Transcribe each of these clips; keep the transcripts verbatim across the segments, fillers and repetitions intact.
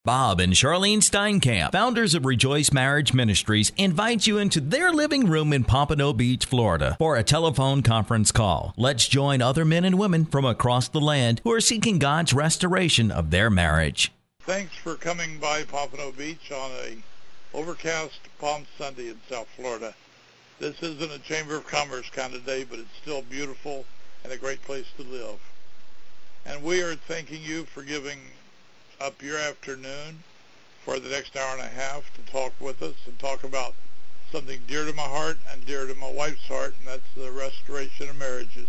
Bob and Charlene Steinkamp, founders of Rejoice Marriage Ministries, invite you into their living room in Pompano Beach, Florida, for a telephone conference call. Let's join other men and women from across the land who are seeking God's restoration of their marriage. Thanks for coming by Pompano Beach on a overcast Palm Sunday in South Florida. This isn't a Chamber of Commerce kind of day, but it's still beautiful and a great place to live. And we are thanking you for giving up your afternoon for the next hour and a half to talk with us and talk about something dear to my heart and dear to my wife's heart, and that's the restoration of marriages.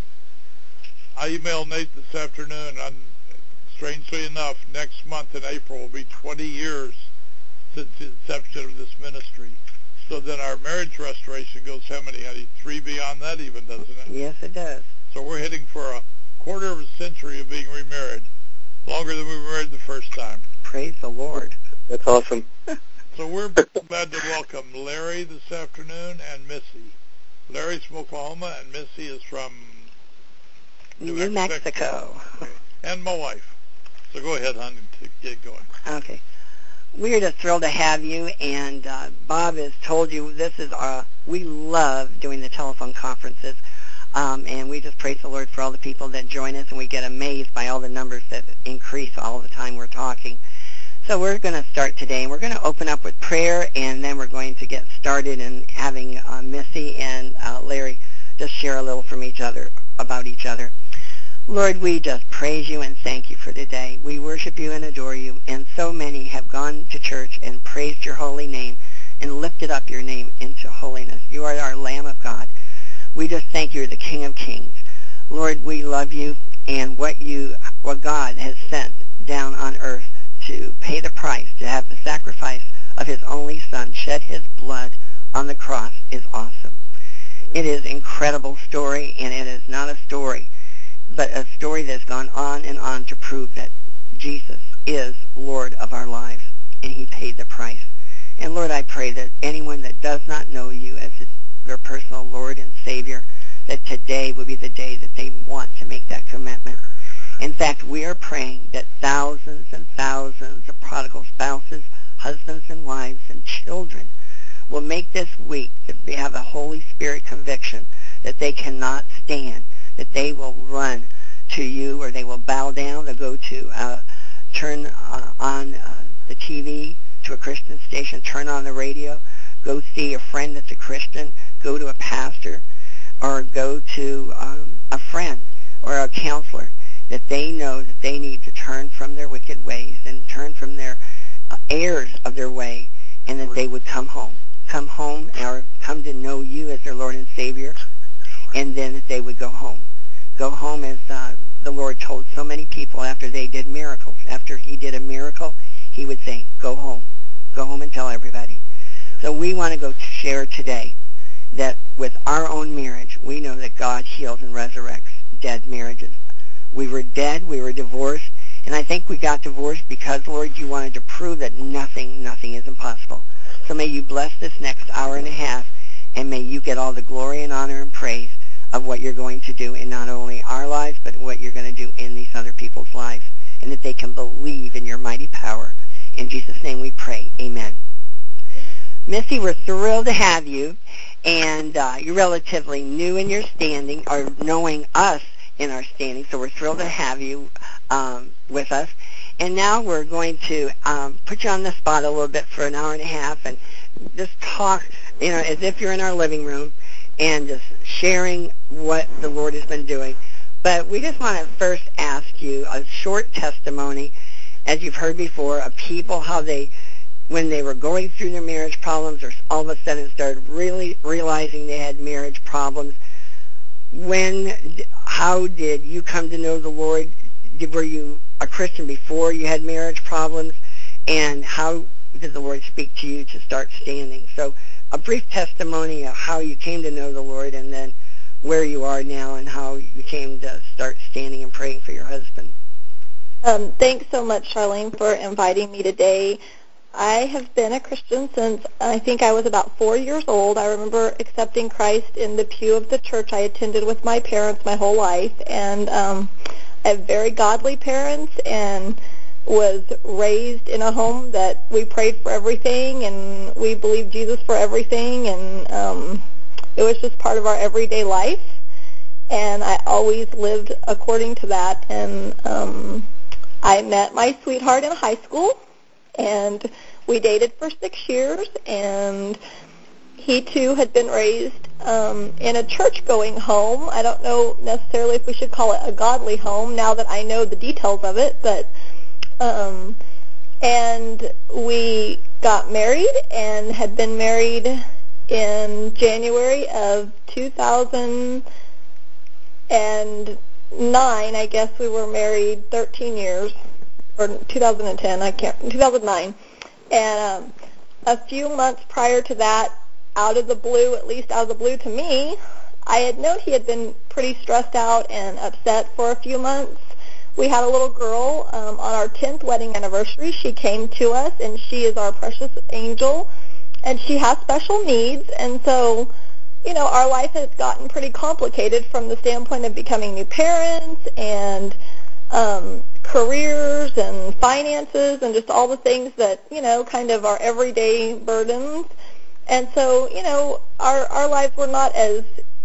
I emailed Nate this afternoon, and strangely enough, next month in April will be twenty years since the inception of this ministry. So then our marriage restoration goes how many, honey? Three beyond that even, doesn't it? Yes, it does. So we're heading for a quarter of a century of being remarried. Longer than we were married the first time. Praise the Lord. That's awesome. So we're glad to welcome Larry this afternoon and Missy. Larry's from Oklahoma and Missy is from New, New Mexico. Mexico. Okay. And my wife. So go ahead, hon, and get going. Okay. We are just thrilled to have you, and uh, Bob has told you this is our, we love doing the telephone conferences. Um, and we just praise the Lord for all the people that join us, and we get amazed by all the numbers that increase all the time we're talking. So we're going to start today, and we're going to open up with prayer, and then we're going to get started in having uh, Missy and uh, Larry just share a little from each other, about each other. Lord, we just praise you and thank you for today. We worship you and adore you, and so many have gone to church and praised your holy name and lifted up your name into holiness. You are our Lamb of God. We just thank you, you're the King of Kings. Lord, we love you, and what you, what God has sent down on earth to pay the price, to have the sacrifice of his only Son, shed his blood on the cross, is awesome. It is an incredible story, and it is not a story, but a story that's gone on and on to prove that Jesus is Lord of our lives, and he paid the price. And Lord, I pray that anyone that does not know you as his their personal Lord and Savior, that today will be the day that they want to make that commitment. In fact, we are praying that thousands and thousands of prodigal spouses, husbands and wives and children will make this week that they have a Holy Spirit conviction that they cannot stand, that they will run to you, or they will bow down, they'll go to uh, turn uh, on uh, the T V to a Christian station, turn on the radio, go see a friend that's a Christian, go to a pastor, or go to um, a friend or a counselor, that they know that they need to turn from their wicked ways and turn from their uh, errors of their way, and that they would come home. Come home, or come to know you as their Lord and Savior, and then that they would go home. Go home as uh, the Lord told so many people after they did miracles. After he did a miracle, he would say, go home. Go home and tell everybody. So we want to go share today that with our own marriage, we know that God heals and resurrects dead marriages. We were dead, we were divorced, and I think we got divorced because, Lord, you wanted to prove that nothing, nothing is impossible. So may you bless this next hour and a half, and may you get all the glory and honor and praise of what you're going to do in not only our lives, but what you're going to do in these other people's lives, and that they can believe in your mighty power. In Jesus' name we pray. Amen. Missy, we're thrilled to have you, and uh, you're relatively new in your standing, or knowing us in our standing, so we're thrilled to have you um, with us. And now we're going to um, put you on the spot a little bit for an hour and a half and just talk, you know, as if you're in our living room and just sharing what the Lord has been doing. But we just want to first ask you a short testimony, as you've heard before, of people, how they, when they were going through their marriage problems, or all of a sudden started really realizing they had marriage problems. When, how did you come to know the Lord? Did, were you a Christian before you had marriage problems? And how did the Lord speak to you to start standing? So a brief testimony of how you came to know the Lord, and then where you are now and how you came to start standing and praying for your husband. Um, thanks so much, Charlene, for inviting me today. I have been a Christian since I think I was about four years old. I remember accepting Christ in the pew of the church I attended with my parents my whole life, and um, I have very godly parents, and was raised in a home that we prayed for everything and we believed Jesus for everything, and um, it was just part of our everyday life. And I always lived according to that. And um, I met my sweetheart in high school, and we dated for six years, and he, too, had been raised um, in a church-going home. I don't know necessarily if we should call it a godly home now that I know the details of it, but um, and we got married and had been married in January of two thousand nine. I guess we were married thirteen years, or two thousand ten, I can't, two thousand nine. And um, a few months prior to that, out of the blue, at least out of the blue to me, I had known he had been pretty stressed out and upset for a few months. We had a little girl um, on our tenth wedding anniversary. She came to us, and she is our precious angel, and she has special needs. And so, you know, our life has gotten pretty complicated from the standpoint of becoming new parents and um, careers and finances and just all the things that, you know, kind of our everyday burdens. And so, you know, our, our lives were not as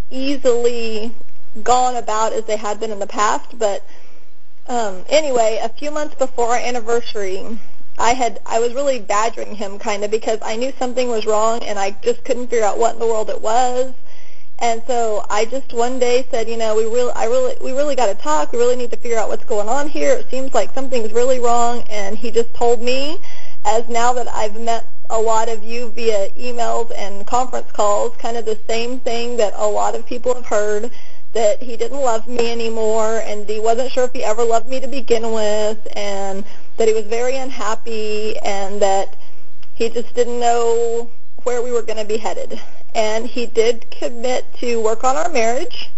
easily gone about as they had been in the past. But um, anyway, a few months before our anniversary, I had I was really badgering him kind of because I knew something was wrong, and I just couldn't figure out what in the world it was. And so I just one day said, you know, we really, I really, we really got to talk. We really need to figure out what's going on here. It seems like something's really wrong. And he just told me, as now that I've met a lot of you via emails and conference calls, kind of the same thing that a lot of people have heard, that he didn't love me anymore, and he wasn't sure if he ever loved me to begin with, and that he was very unhappy, and that he just didn't know where we were going to be headed. And he did commit to work on our marriage,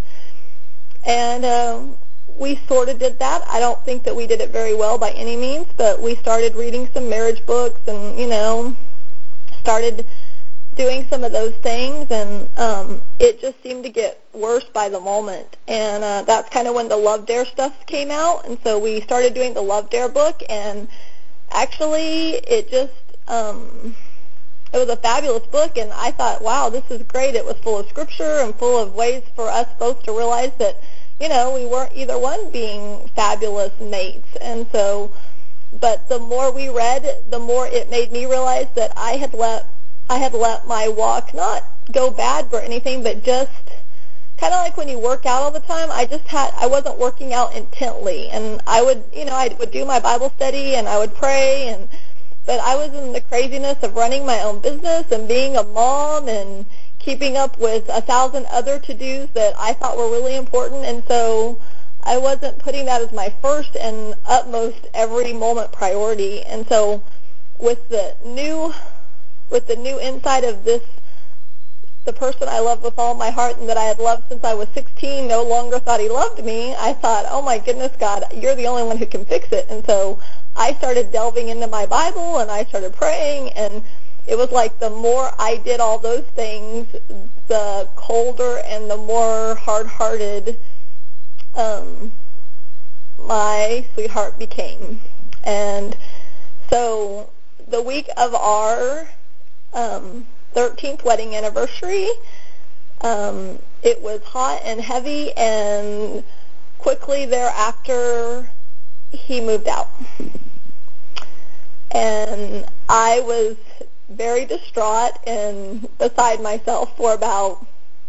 and um, we sort of did that. I don't think that we did it very well by any means, but we started reading some marriage books and, you know, started doing some of those things, and um, it just seemed to get worse by the moment. And uh, that's kind of when the Love Dare stuff came out, and so we started doing the Love Dare book, and actually it just, um, it was a fabulous book, and I thought, wow, this is great. It was full of scripture and full of ways for us both to realize that, you know, we weren't either one being fabulous mates. And so, but the more we read, the more it made me realize that I had let I had let my walk not go bad or anything, but just kind of like when you work out all the time, I just had, I wasn't working out intently. And I would, you know, I would do my Bible study and I would pray, and but I was in the craziness of running my own business and being a mom and keeping up with a thousand other to-dos that I thought were really important. And so I wasn't putting that as my first and utmost every moment priority. And so with the new with the new insight of this, the person I love with all my heart and that I had loved since I was sixteen no longer thought he loved me, I thought, oh my goodness, God, you're the only one who can fix it. And so I started delving into my Bible, and I started praying, and it was like the more I did all those things, the colder and the more hard-hearted um, my sweetheart became. And so the week of our um, thirteenth wedding anniversary, um, it was hot and heavy, and quickly thereafter he moved out. And I was very distraught and beside myself for about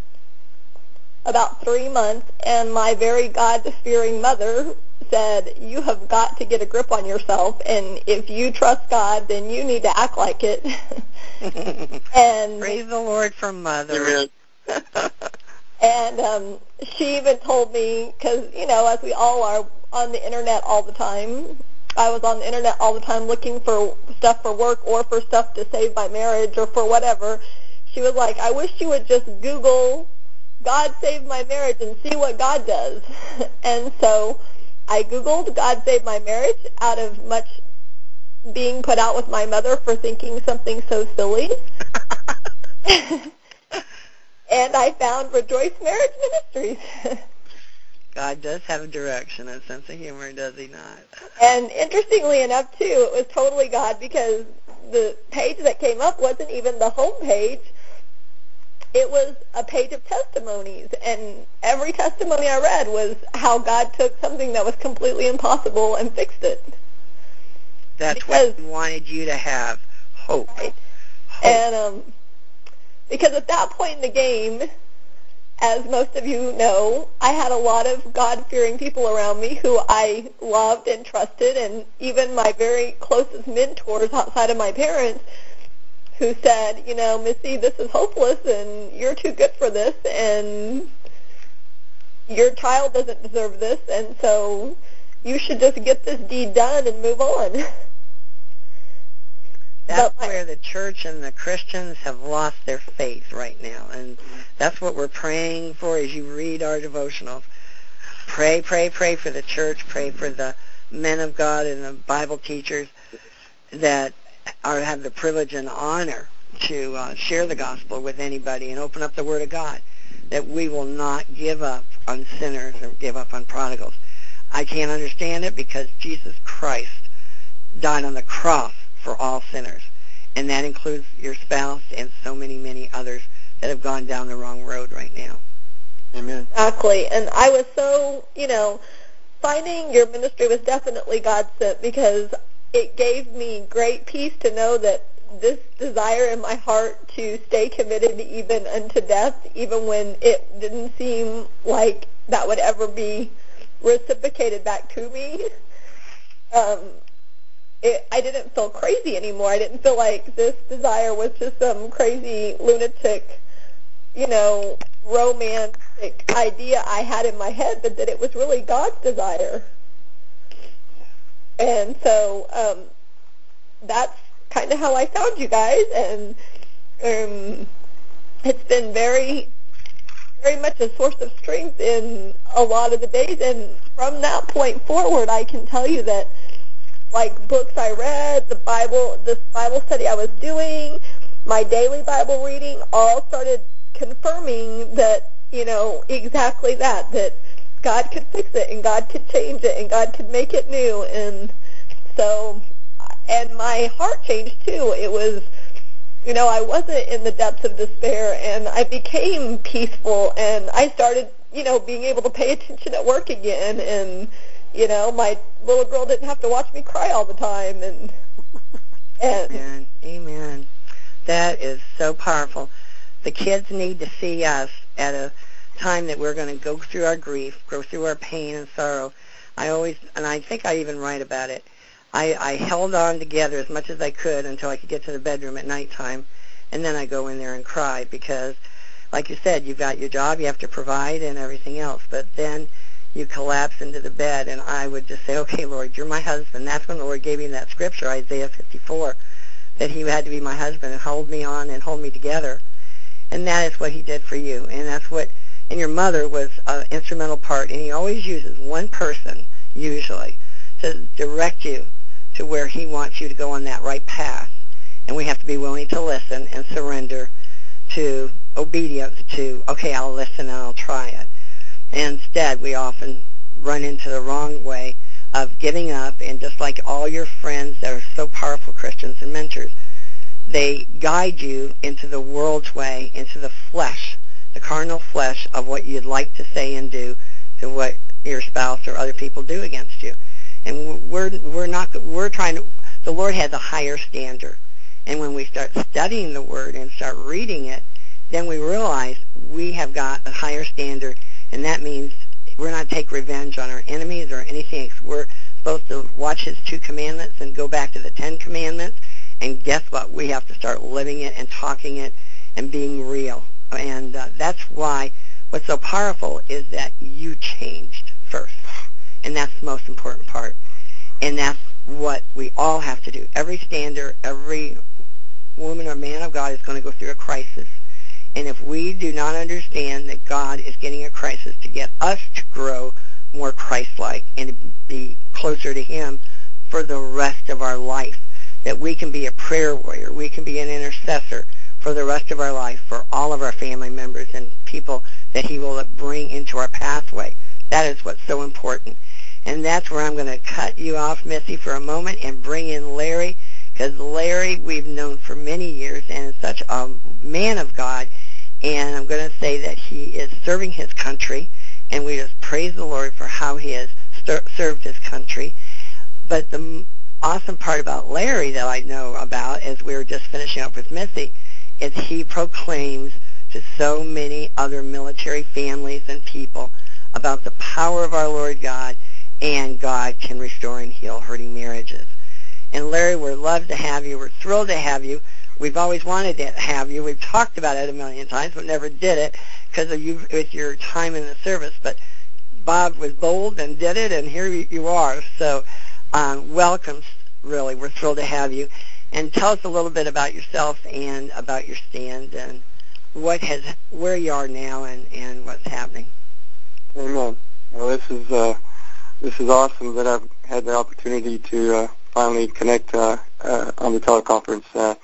about three months, and my very God-fearing mother said, you have got to get a grip on yourself, and if you trust God, then you need to act like it. And praise the Lord for Mother. And um, she even told me, because, you know, as we all are on the Internet all the time, I was on the Internet all the time looking for stuff for work or for stuff to save my marriage or for whatever. She was like, I wish you would just Google God Save My Marriage and see what God does. And so I Googled God Save My Marriage out of much being put out with my mother for thinking something so silly. And I found Rejoice Marriage Ministries. God does have a direction, a sense of humor, does he not? And interestingly enough, too, it was totally God, because the page that came up wasn't even the home page. It was a page of testimonies, and every testimony I read was how God took something that was completely impossible and fixed it. That's because, what he wanted you to have, hope. Right. hope. And um, because at that point in the game, as most of you know, I had a lot of God-fearing people around me who I loved and trusted, and even my very closest mentors outside of my parents who said, you know, Missy, this is hopeless, and you're too good for this, and your child doesn't deserve this, and so you should just get this deed done and move on. That's my, where the church and the Christians have lost their faith right now, and that's what we're praying for as you read our devotionals. Pray, pray, pray for the church, pray for the men of God and the Bible teachers that are have the privilege and honor to uh, share the gospel with anybody and open up the Word of God, that we will not give up on sinners or give up on prodigals. I can't understand it because Jesus Christ died on the cross for all sinners, and that includes your spouse and so many, many others that have gone down the wrong road right now. Amen. Exactly, and I was so, you know, finding your ministry was definitely God sent, because it gave me great peace to know that this desire in my heart to stay committed even unto death, even when it didn't seem like that would ever be reciprocated back to me, um, it, I didn't feel crazy anymore. I didn't feel like this desire was just some crazy lunatic, you know, romantic idea I had in my head, but that it was really God's desire. And so um, that's kind of how I found you guys, and um, it's been very, very much a source of strength in a lot of the days. And from that point forward, I can tell you that, like, books I read, the Bible, this Bible study I was doing, my daily Bible reading, all started confirming that, you know, exactly that, that God could fix it, and God could change it, and God could make it new. And so, and my heart changed too. It was, you know, I wasn't in the depths of despair, and I became peaceful, and I started, you know, being able to pay attention at work again, and, you know, my little girl didn't have to watch me cry all the time. And, and Amen. Amen. That is so powerful. The kids need to see us at a time that we're going to go through our grief, go through our pain and sorrow. I always, and I think I even write about it, I, I held on together as much as I could until I could get to the bedroom at nighttime, and then I go in there and cry because, like you said, you've got your job, you have to provide and everything else, but then you collapse into the bed, and I would just say, okay, Lord, you're my husband. That's when the Lord gave me that scripture, Isaiah fifty-four, that he had to be my husband and hold me on and hold me together. And that is what he did for you, and that's what, and your mother was an instrumental part, and he always uses one person, usually, to direct you to where he wants you to go on that right path. And we have to be willing to listen and surrender to obedience to, okay, I'll listen and I'll try it. And instead, we often run into the wrong way of giving up, and just like all your friends that are so powerful Christians and mentors, they guide you into the world's way, into the flesh, the carnal flesh of what you'd like to say and do, to what your spouse or other people do against you. And we're we're not we're trying to. The Lord has a higher standard, and when we start studying the Word and start reading it, then we realize we have got a higher standard, and that means we're not to take revenge on our enemies or anything. We're supposed to watch His two commandments and go back to the Ten Commandments. And guess what? We have to start living it and talking it and being real. And uh, that's why what's so powerful is that you changed first. And that's the most important part. And that's what we all have to do. Every stander, every woman or man of God is going to go through a crisis. And if we do not understand that God is getting a crisis to get us to grow more Christ-like and to be closer to Him for the rest of our life, that we can be a prayer warrior, we can be an intercessor for the rest of our life, for all of our family members and people that He will bring into our pathway That is what's so important. And that's where I'm going to cut you off, Missy, for a moment and bring in Larry, because Larry we've known for many years and is such a man of God. And I'm going to say that he is serving his country, and we just praise the Lord for how he has ser- served his country. But the m- awesome part about Larry that I know about, as we were just finishing up with Missy, is he proclaims to so many other military families and people about the power of our Lord God, and God can restore and heal hurting marriages. And Larry, we're loved to have you. We're thrilled to have you. We've always wanted to have you. We've talked about it a million times, but never did it because of you with your time in the service. But Bob was bold and did it, and here you are. So um, welcome, really. We're thrilled to have you. And tell us a little bit about yourself and about your stand and what has, where you are now and, and what's happening. Amen. Well, this is uh, this is awesome that I've had the opportunity to uh, finally connect uh, uh, on the teleconference. Uh,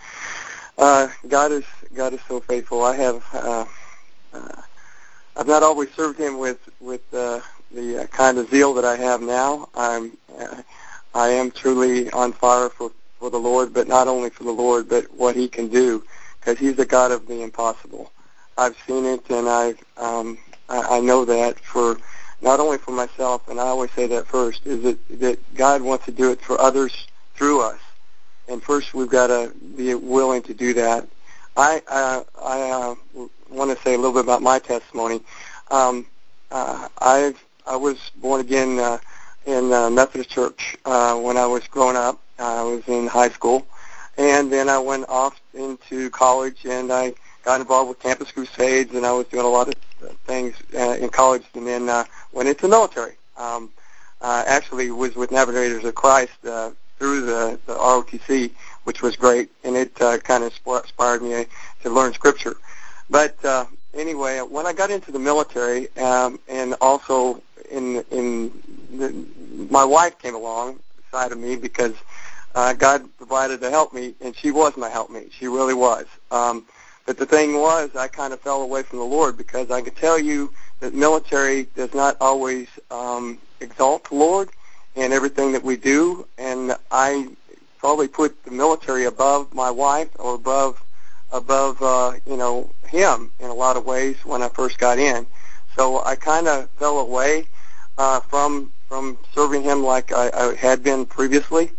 uh, God is God is so faithful. I have uh, uh, I've not always served Him with with uh, the uh, kind of zeal that I have now. I'm uh, I am truly on fire for, for the Lord, but not only for the Lord, but what He can do, because He's the God of the impossible. I've seen it, and I've um, I, I know that for not only for myself, and I always say that first, is that, that God wants to do it for others through us. And first, we've got to be willing to do that. I uh, I uh, want to say a little bit about my testimony. Um, uh, I I was born again uh, in uh, Methodist Church uh, when I was growing up. I was in high school, and then I went off into college, and I got involved with Campus Crusades, and I was doing a lot of things uh, in college, and then uh, went into the military. Um, uh, actually, was with Navigators of Christ uh, through the, the R O T C, which was great, and it uh, kind of inspired me to learn Scripture. But uh, anyway, when I got into the military, um, and also in in the, my wife came along side of me because uh, God provided to help me, and she was my helpmate. She really was. Um, but the thing was, I kind of fell away from the Lord, because I could tell you that military does not always um, exalt the Lord in everything that we do, and I probably put the military above my wife or above above uh, you know him in a lot of ways when I first got in. So I kind of fell away uh, from from serving him like I, I had been previously,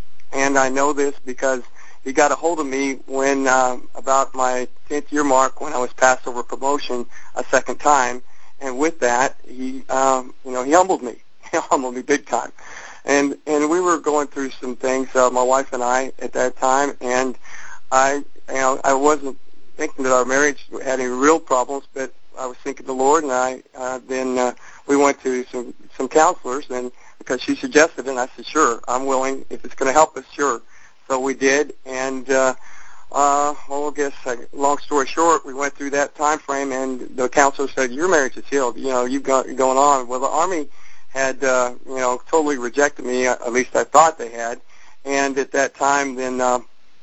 and I know this because he got a hold of me when uh, about my tenth year mark, when I was passed over promotion a second time, and with that he um, you know he humbled me. He humbled me big time. And and we were going through some things, uh, my wife and I, at that time, and I, you know, I wasn't thinking that our marriage had any real problems, but I was thinking the Lord, and I uh, then uh, we went to some some counselors, and because she suggested it, and I said, sure, I'm willing if it's going to help us, sure. So we did, and uh, uh, well, I guess uh, long story short, we went through that time frame, and the counselor said, your marriage is healed. You know, you've got you're going on. Well, the Army had, uh, you know, totally rejected me, at least I thought they had, and at that time, then uh,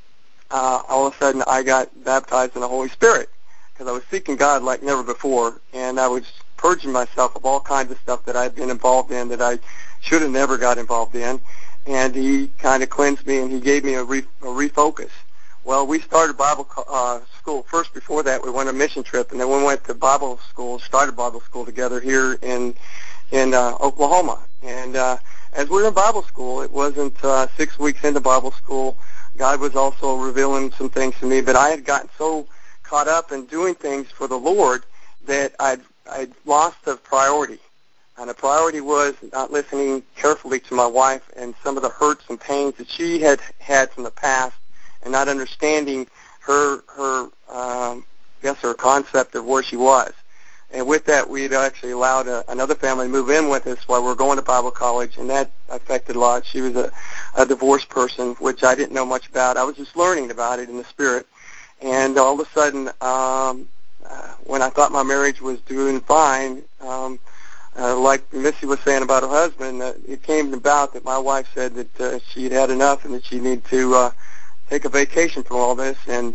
uh, all of a sudden I got baptized in the Holy Spirit, because I was seeking God like never before, and I was purging myself of all kinds of stuff that I had been involved in that I should have never got involved in, and He kind of cleansed me, and He gave me a, re- a refocus. Well, we started Bible uh, school. First, before that, we went on a mission trip, and then we went to Bible school, started Bible school together here in in uh, Oklahoma. And uh, as we were in Bible school, it wasn't uh, six weeks into Bible school. God was also revealing some things to me, but I had gotten so caught up in doing things for the Lord that I'd, I'd lost the priority. And the priority was not listening carefully to my wife and some of the hurts and pains that she had had from the past, and not understanding her, her um, I guess, her concept of where she was. And with that, we had actually allowed a, another family to move in with us while we were going to Bible college, and that affected a lot. She was a, a divorced person, which I didn't know much about. I was just learning about it in the Spirit. And all of a sudden, um, uh, when I thought my marriage was doing fine, um, uh, like Missy was saying about her husband, uh, it came about that my wife said that uh, she had had enough and that she needed to uh, take a vacation from all this. And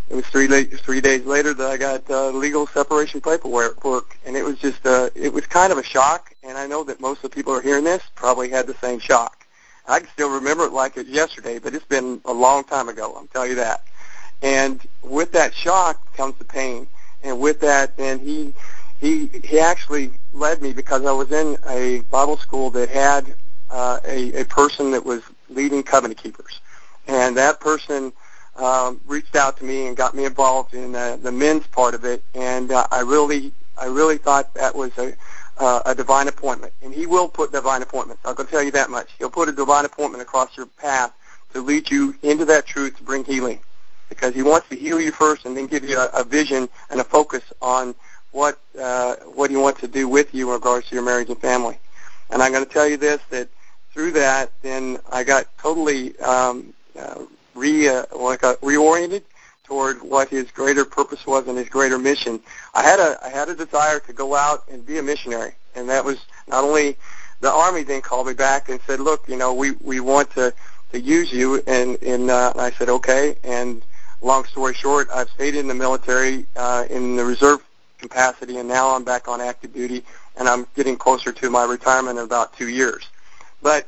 it was three days, three days later that I got uh, legal separation paperwork, and it was just, uh, it was kind of a shock, and I know that most of the people who are hearing this probably had the same shock. I can still remember it like it was yesterday, but it's been a long time ago, I'll tell you that. And with that shock comes the pain, and with that, then he, he, he actually led me, because I was in a Bible school that had uh, a, a person that was leading covenant keepers, and that person Um, reached out to me and got me involved in the, the men's part of it, and uh, I really, I really thought that was a, uh, a divine appointment. And he will put divine appointments. I'm going to tell you that much. He'll put a divine appointment across your path to lead you into that truth to bring healing, because he wants to heal you first and then give you a, a vision and a focus on what uh, what he wants to do with you in regards to your marriage and family. And I'm going to tell you this, that through that, then I got totally um, uh, Re, uh, like uh, reoriented toward what his greater purpose was and his greater mission. I had a I had a desire to go out and be a missionary, and that was not only the Army then called me back and said, look, you know, we, we want to, to use you, and, and uh, I said, okay, and long story short, I've stayed in the military uh, in the reserve capacity, and now I'm back on active duty, and I'm getting closer to my retirement in about two years. But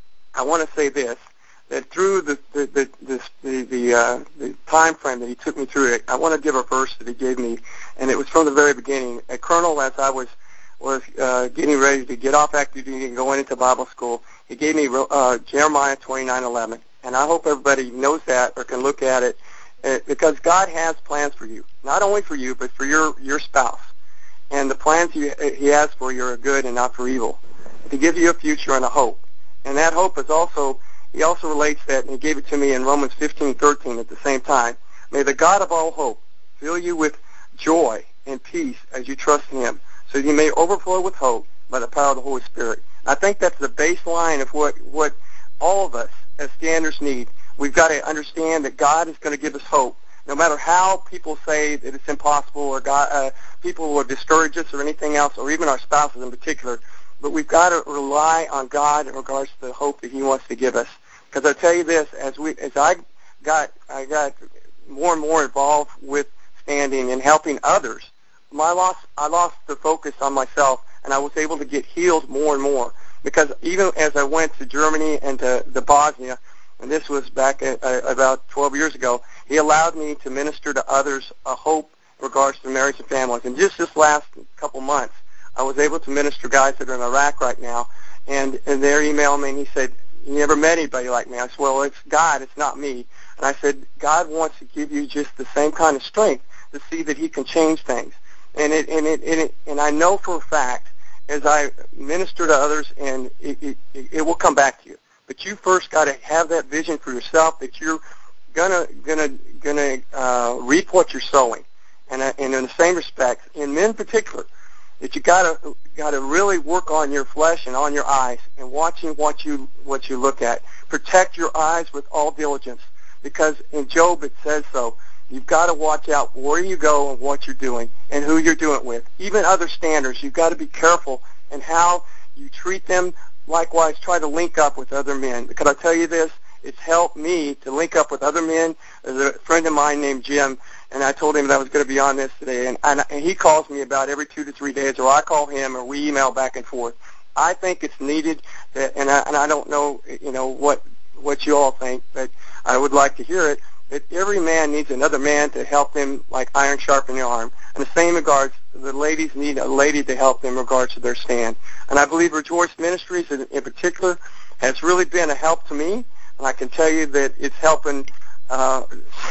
I want to say this, that through the the the the, the, the, uh, the time frame that he took me through it, I want to give a verse that he gave me, and it was from the very beginning. A colonel, as I was was uh, getting ready to get off active duty and going into Bible school, he gave me uh, Jeremiah twenty-nine eleven, and I hope everybody knows that or can look at it, uh, because God has plans for you, not only for you, but for your your spouse, and the plans he, he has for you are good and not for evil, to give you a future and a hope, and that hope is also. He also relates that, and he gave it to me in Romans fifteen thirteen at the same time. May the God of all hope fill you with joy and peace as you trust in him, so that you may overflow with hope by the power of the Holy Spirit. I think that's the baseline of what, what all of us as standards need. We've got to understand that God is going to give us hope, no matter how people say that it's impossible, or God, uh, people will discourage us or anything else, or even our spouses in particular. But we've got to rely on God in regards to the hope that he wants to give us. Because I tell you this, as we, as I got, I got more and more involved with standing and helping others, my loss, I lost the focus on myself, and I was able to get healed more and more. Because even as I went to Germany and to, to Bosnia, and this was back at, uh, about twelve years ago, he allowed me to minister to others a hope in regards to marriage and families. And just this last couple months, I was able to minister to guys that are in Iraq right now, and, and they're emailing me, and he said, you never met anybody like me. I said, well, it's God, it's not me. And I said, God wants to give you just the same kind of strength to see that he can change things. And it, and it, and it, and I know for a fact, as I minister to others, and it, it, it will come back to you. But you first got to have that vision for yourself that you're gonna, gonna, gonna uh, reap what you're sowing. And, uh, and in the same respect, in men in particular, that you gotta gotta really work on your flesh and on your eyes, and watching what you what you look at. Protect your eyes with all diligence, because in Job it says so. You've got to watch out where you go and what you're doing and who you're doing it with. Even other standards, you've got to be careful in how you treat them. Likewise, try to link up with other men. Because I tell you this, it's helped me to link up with other men. There's a friend of mine named Jim, and I told him that I was going to be on this today, and, and, and he calls me about every two to three days, or I call him, or we email back and forth. I think it's needed, that, and, I, and I don't know, you know, what what you all think, but I would like to hear it, that every man needs another man to help them like iron sharpening iron. In the same regards, the ladies need a lady to help them in regards to their stand. And I believe Rejoice Ministries in, in particular has really been a help to me, and I can tell you that it's helping uh,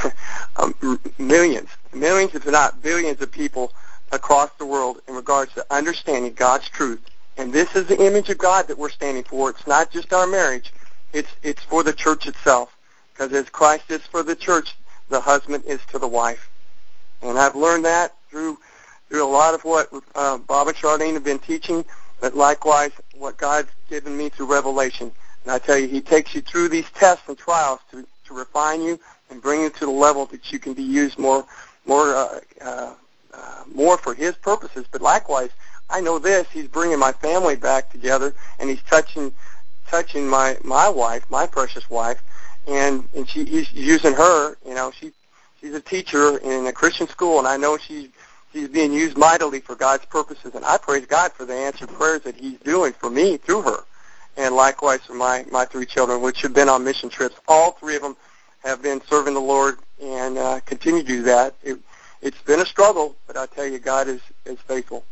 um, millions, millions if not billions of people across the world in regards to understanding God's truth. And this is the image of God that we're standing for. It's not just our marriage. It's, it's for the church itself. Because as Christ is for the church, the husband is to the wife. And I've learned that through through a lot of what uh, Bob and Charlene have been teaching, but likewise what God's given me through revelation. And I tell you, he takes you through these tests and trials to, to refine you and bring you to the level that you can be used more more, uh, uh, uh, more for his purposes. But likewise, I know this, he's bringing my family back together, and he's touching touching my, my wife, my precious wife, and, and she, he's using her, you know, she she's a teacher in a Christian school, and I know she's she's being used mightily for God's purposes. And I praise God for the answered prayers that He's doing for me through her, and likewise for my my three children, which have been on mission trips. All three of them have been serving the Lord and uh, continue to do that. It, it's been a struggle, but I tell you, God is is faithful.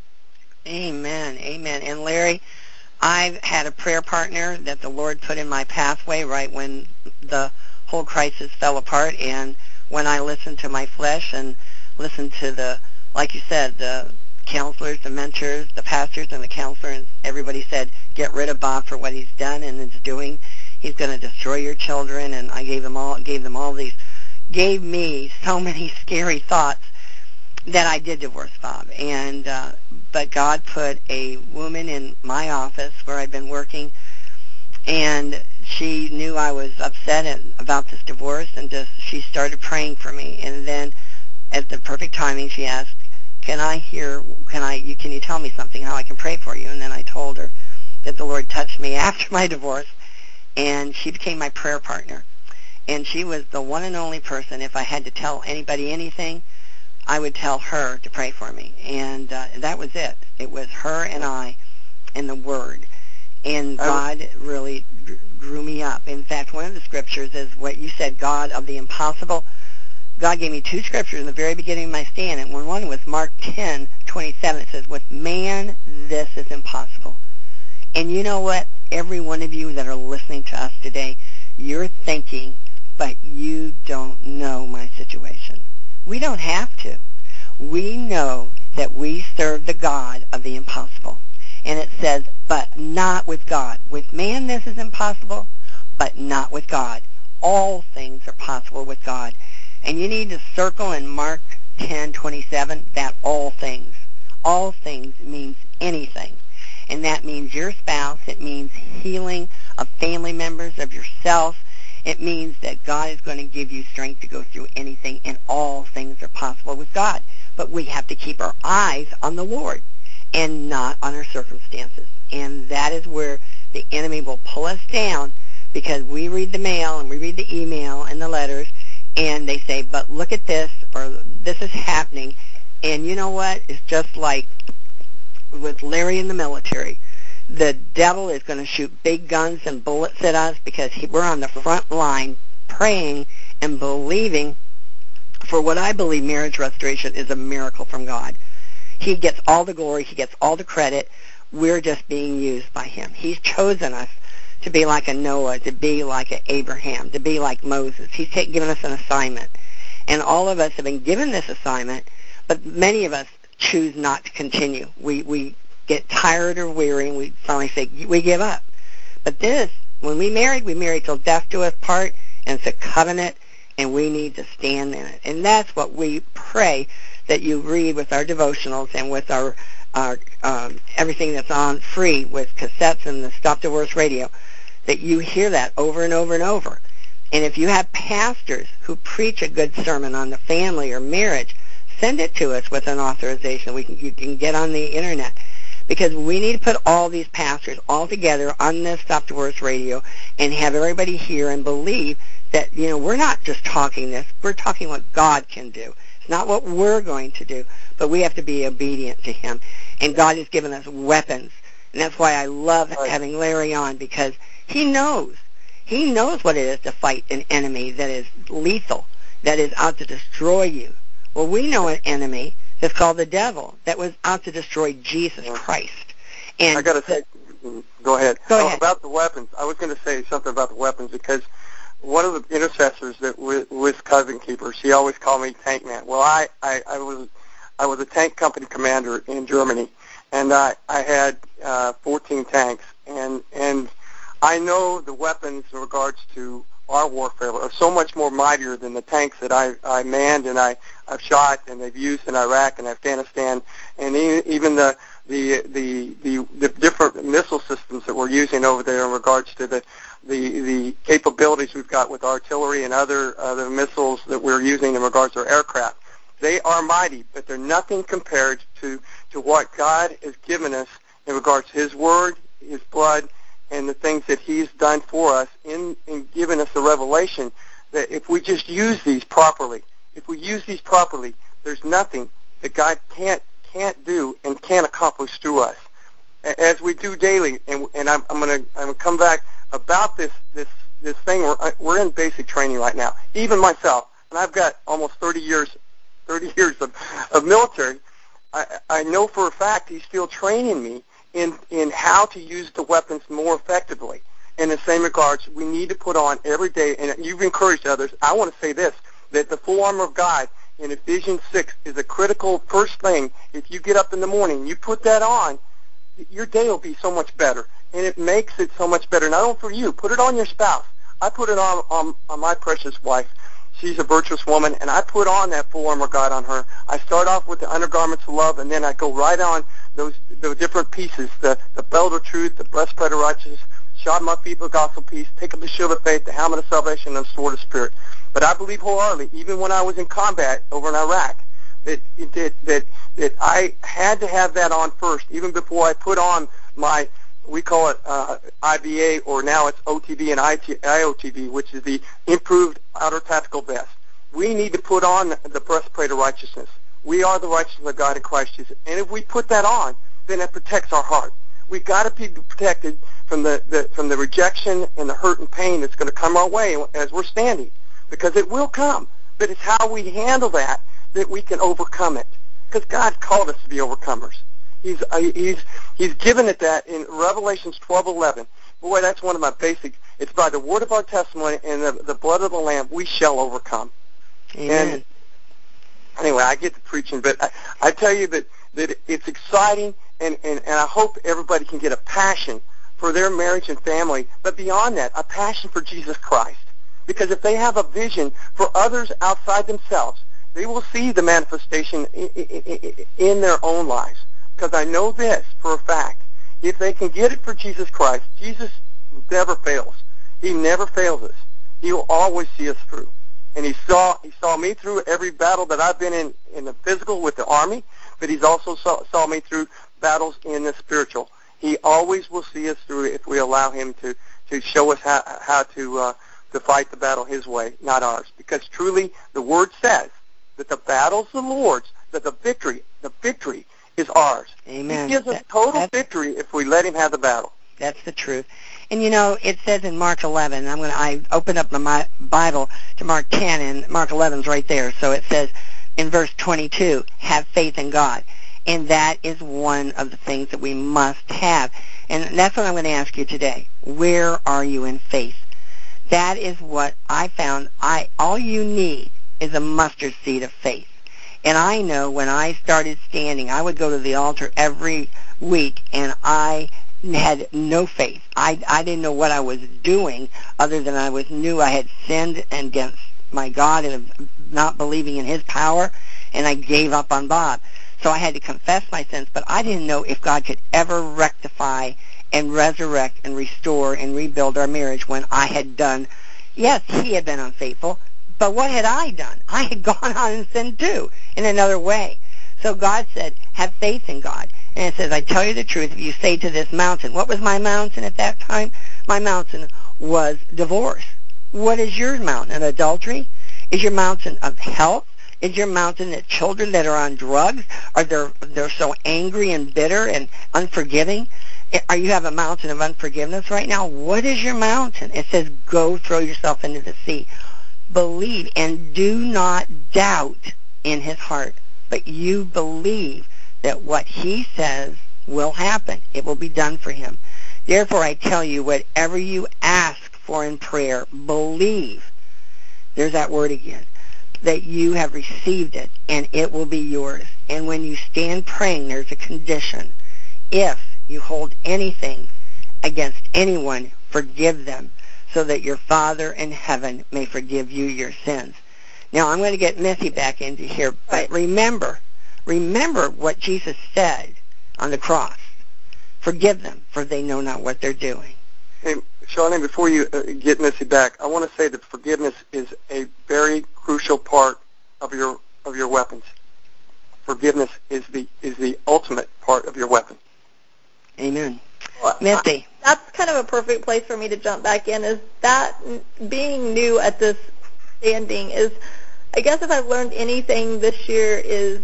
Amen. Amen. And Larry, I've had a prayer partner that the Lord put in my pathway right when the whole crisis fell apart, and when I listened to my flesh and listened to the, like you said, the counselors, the mentors, the pastors, and the counselor, and everybody said, get rid of Bob for what he's done and is doing. He's going to destroy your children, and I gave them all, gave them all these, gave me so many scary thoughts that I did divorce Bob. And uh, but God put a woman in my office where I'd been working, and she knew I was upset about this divorce, and just she started praying for me. And then, at the perfect timing, she asked, "Can I hear? Can I? You, can you tell me something? How I can pray for you?" And then I told her that the Lord touched me after my divorce, and she became my prayer partner. And she was the one and only person. If I had to tell anybody anything, I would tell her to pray for me. And uh, that was it. It was her and I and the Word. And God really drew me up. In fact, one of the scriptures is what you said, God of the impossible. God gave me two scriptures in the very beginning of my stand, and one was Mark ten twenty-seven. It says, with man, this is impossible. And you know what? Every one of you that are listening to us today, you're thinking, but you don't know my situation. We don't have to. We know that we serve the God of the impossible. And it says, but not with God. With man this is impossible, but not with God. All things are possible with God. And you need to circle in Mark ten twenty-seven that all things. All things means anything. And that means your spouse. It means healing of family members, of yourself. It means that God is going to give you strength to go through anything, and all things are possible with God. But we have to keep our eyes on the Lord and not on our circumstances. And that is where the enemy will pull us down, because we read the mail and we read the email and the letters, and they say, but look at this, or this is happening. And you know what? It's just like with Larry in the military. The devil is going to shoot big guns and bullets at us because he, we're on the front line praying and believing for what I believe marriage restoration is a miracle from God. He gets all the glory. He gets all the credit. We're just being used by him. He's chosen us to be like a Noah, to be like an Abraham, to be like Moses. He's take, given us an assignment. And all of us have been given this assignment, but many of us choose not to continue. We we get tired or weary, and we finally say, we give up. But this, when we married, we married till death do us part, and it's a covenant, and we need to stand in it. And that's what we pray that you read with our devotionals and with our, our um, everything that's on free with cassettes and the Stop Divorce Radio, that you hear that over and over and over. And if you have pastors who preach a good sermon on the family or marriage, send it to us with an authorization. We can, you can get on the internet. Because we need to put all these pastors all together on this Stop Divorce Radio and have everybody hear and believe that, you know, we're not just talking this. We're talking what God can do. It's not what we're going to do, but we have to be obedient to him. And God has given us weapons. And that's why I love having Larry on, because he knows. He knows what it is to fight an enemy that is lethal, that is out to destroy you. Well, we know an enemy that's called the devil, that was out to destroy Jesus Christ. And I got to say, go ahead. Go oh, ahead. About the weapons, I was going to say something about the weapons, because one of the intercessors that with, with Covenant Keeper, she always called me Tank Man. Well, I, I, I was I was a tank company commander in Germany, and I, I had uh, fourteen tanks, and and I know the weapons in regards to our warfare are so much more mightier than the tanks that I, I manned and I, I've shot and they've used in Iraq and Afghanistan, and even the the, the the the different missile systems that we're using over there in regards to the the, the capabilities we've got with artillery and other other missiles that we're using in regards to our aircraft. They are mighty, but they're nothing compared to, to what God has given us in regards to his word, his blood, and the things that he's done for us in, in giving us the revelation that if we just use these properly, if we use these properly, there's nothing that God can't can't do and can't accomplish through us, as we do daily. And and I'm, I'm gonna I'm gonna come back about this this this thing. We're we're in basic training right now. Even myself, and I've got almost thirty years thirty years of, of military. I, I know for a fact he's still training me in in how to use the weapons more effectively. In the same regards, we need to put on every day, and you've encouraged others. I want to say this, that the full armor of God in Ephesians six is a critical first thing. If you get up in the morning, you put that on, your day will be so much better. And it makes it so much better, not only for you, put it on your spouse. I put it on, on, on my precious wife. She's a virtuous woman, and I put on that full armor of God on her. I start off with the undergarments of love, and then I go right on those, those different pieces, the, the belt of truth, the breastplate of righteousness, shod my feet with the gospel of peace, take up the shield of faith, the helmet of salvation, and the sword of spirit. But I believe wholeheartedly, even when I was in combat over in Iraq, that that that, that I had to have that on first, even before I put on my, we call it uh, I B A, or now it's O T V and I O T V, which is the improved outer tactical vest. We need to put on the breastplate of righteousness. We are the righteousness of God in Christ Jesus. And if we put that on, then it protects our heart. We've got to be protected from the, the from the rejection and the hurt and pain that's going to come our way as we're standing, because it will come. But it's how we handle that that we can overcome it, because God called us to be overcomers. He's uh, he's he's given it that in Revelations twelve eleven. Boy, that's one of my basic. It's by the word of our testimony and the, the blood of the Lamb we shall overcome. Amen. And anyway, I get to preaching, but I, I tell you that that it's exciting. And, and, and I hope everybody can get a passion for their marriage and family, but beyond that, a passion for Jesus Christ. Because if they have a vision for others outside themselves, they will see the manifestation in, in, in their own lives. Because I know this for a fact. If they can get it for Jesus Christ, Jesus never fails. He never fails us. He will always see us through. And he saw he saw me through every battle that I've been in in the physical with the Army, but he's also saw, saw me through battles in the spiritual. He always will see us through if we allow him to, to show us how, how to uh, to fight the battle his way, not ours. Because truly, the Word says that the battle's the Lord's, that the victory, the victory is ours. Amen. He gives us that, total victory if we let him have the battle. That's the truth. And you know, it says in Mark eleven, I'm going to, I opened up my Bible to Mark ten, and Mark eleven's right there. So it says in verse twenty-two, have faith in God. And that is one of the things that we must have. And that's what I'm going to ask you today. Where are you in faith? That is what I found. I all you need is a mustard seed of faith. And I know when I started standing, I would go to the altar every week, and I had no faith. I, I didn't know what I was doing, other than I was knew I had sinned against my God and not believing in his power, and I gave up on Bob. So I had to confess my sins, but I didn't know if God could ever rectify and resurrect and restore and rebuild our marriage when I had done, yes, he had been unfaithful, but what had I done? I had gone on and sinned too in another way. So God said, have faith in God. And it says, I tell you the truth, if you say to this mountain, what was my mountain at that time? My mountain was divorce. What is your mountain? Adultery? Is your mountain of health? Is your mountain that children that are on drugs, are they're, they're so angry and bitter and unforgiving? Are you have a mountain of unforgiveness right now? What is your mountain? It says, go throw yourself into the sea. Believe and do not doubt in his heart, but you believe that what he says will happen. It will be done for him. Therefore, I tell you, whatever you ask for in prayer, believe. There's that word again. That you have received it, and it will be yours. And when you stand praying, there's a condition. If you hold anything against anyone, forgive them, so that your Father in heaven may forgive you your sins. Now, I'm going to get Missy back into here, but remember, remember what Jesus said on the cross. Forgive them, for they know not what they're doing. Hey, Charlene, before you uh, get Missy back, I want to say that forgiveness is a very crucial part of your of your weapons. Forgiveness is the is the ultimate part of your weapon. Amen. Well, Missy. That's kind of a perfect place for me to jump back in, is that being new at this standing is, I guess if I've learned anything this year is,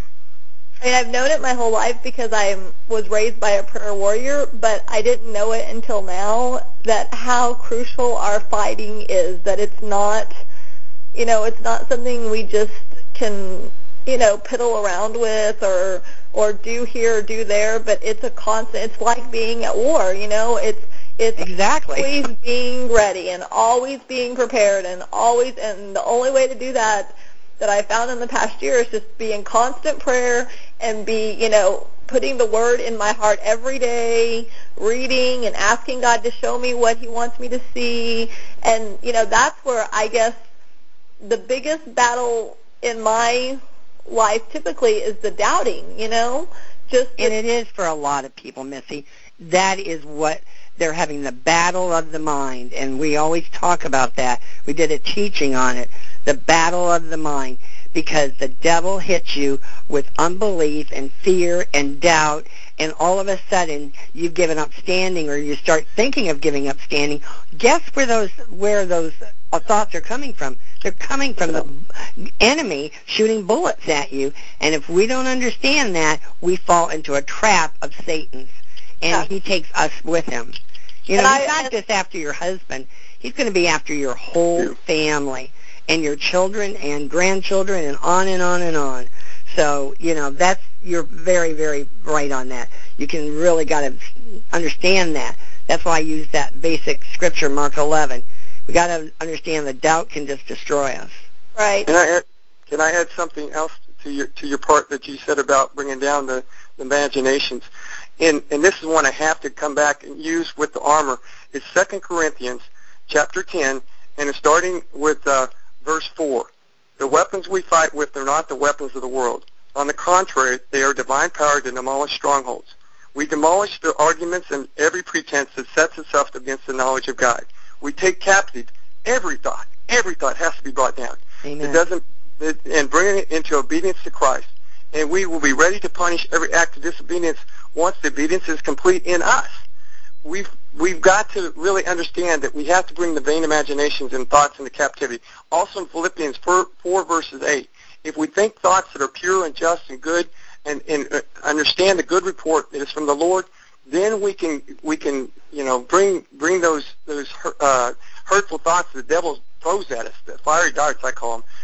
I mean, I've known it my whole life because I was raised by a prayer warrior, but I didn't know it until now, that how crucial our fighting is, that it's not, you know, it's not something we just can, you know, piddle around with or or do here or do there, but it's a constant, it's like being at war, you know, it's it's exactly. always being ready and always being prepared and always, and the only way to do that that I found in the past year is just be in constant prayer and be, you know, putting the word in my heart every day, reading and asking God to show me what he wants me to see. And, you know, that's where I guess the biggest battle in my life typically is the doubting, you know. Just And it is for a lot of people, Missy. That is what they're having, the battle of the mind. And we always talk about that. We did a teaching on it, the battle of the mind, because the devil hits you with unbelief and fear and doubt, and all of a sudden you've given up standing, or you start thinking of giving up standing. Guess where those where those thoughts are coming from? They're coming from the enemy shooting bullets at you. And if we don't understand that, we fall into a trap of Satan's, and yeah. he takes us with him. You know, and he's I, not just after your husband. He's going to be after your whole family and your children and grandchildren and on and on and on. So, you know, that's, you're very, very right on that. You can really got to understand that. That's why I use that basic scripture, Mark eleven. We got to understand that doubt can just destroy us. Right. Can I add, can I add something else to your to your part that you said about bringing down the, the imaginations? And and this is one I have to come back and use with the armor. It's Second Corinthians chapter ten, and it's starting with uh, verse four. The weapons we fight with are not the weapons of the world. On the contrary, they are divine power to demolish strongholds. We demolish the arguments and every pretense that sets itself against the knowledge of God. We take captive every thought. Every thought has to be brought down. Amen. It doesn't, it, and bring it into obedience to Christ. And we will be ready to punish every act of disobedience once the obedience is complete in us. We've we've got to really understand that we have to bring the vain imaginations and thoughts into captivity. Also in Philippians four, four verses eight, if we think thoughts that are pure and just and good, and, and uh, understand the good report that is from the Lord, then we can we can you know bring bring those those uh, hurtful thoughts that the devil throws at us, the fiery darts I call them,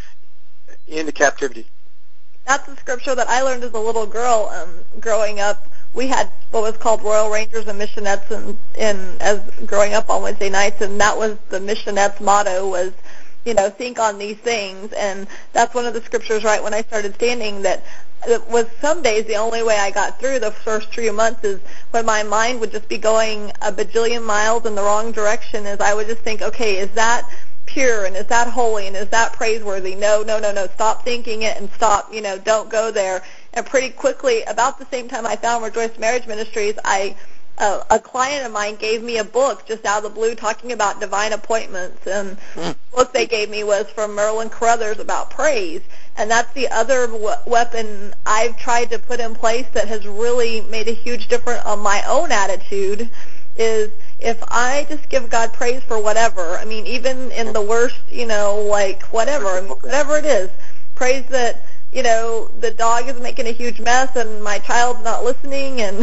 into captivity. That's the scripture that I learned as a little girl um, growing up. We had what was called Royal Rangers and Missionettes in, in as growing up on Wednesday nights, and that was the Missionettes' motto was, you know, think on these things. And that's one of the scriptures right when I started standing that it was some days the only way I got through the first few months is when my mind would just be going a bajillion miles in the wrong direction, is I would just think, okay, is that pure and is that holy and is that praiseworthy? No, no, no, no. Stop thinking it and stop, you know, don't go there. And pretty quickly, about the same time I found Rejoice Marriage Ministries, I uh, a client of mine gave me a book just out of the blue talking about divine appointments. And mm. the book they gave me was from Merlin Carruthers about praise. And that's the other w- weapon I've tried to put in place that has really made a huge difference on my own attitude is if I just give God praise for whatever, I mean, even in the worst, you know, like whatever, I mean, whatever it is, praise that, you know, the dog is making a huge mess and my child's not listening and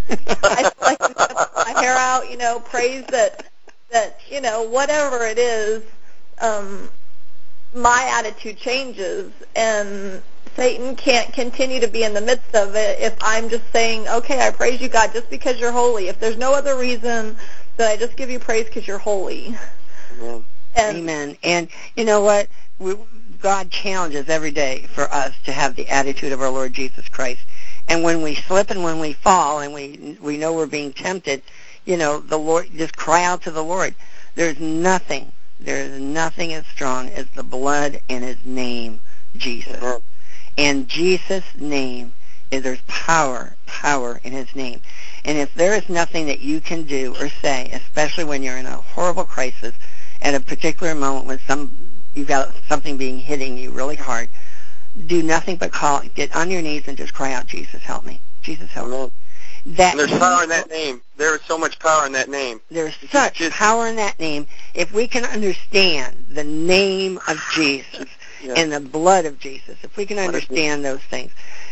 I feel like to cut my hair out, you know, praise that, that, you know, whatever it is, um, my attitude changes, and Satan can't continue to be in the midst of it if I'm just saying, okay, I praise you, God, just because you're holy. If there's no other reason, then I just give you praise because you're holy. Amen. And, Amen. And you know what? We, God challenges every day for us to have the attitude of our Lord Jesus Christ. And when we slip and when we fall and we we know we're being tempted, you know, the Lord, just cry out to the Lord. There's nothing, there's nothing as strong as the blood in his name, Jesus. Mm-hmm. And Jesus' name, is there's power, power in his name. And if there is nothing that you can do or say, especially when you're in a horrible crisis, at a particular moment when some you've got something being hitting you really hard, do nothing but call, get on your knees and just cry out, Jesus, help me. Jesus, help me. That and there's power in that name. There is so much power in that name. There's such power in that name. If we can understand the name of Jesus Yeah. and the blood of Jesus. If we can understand those things,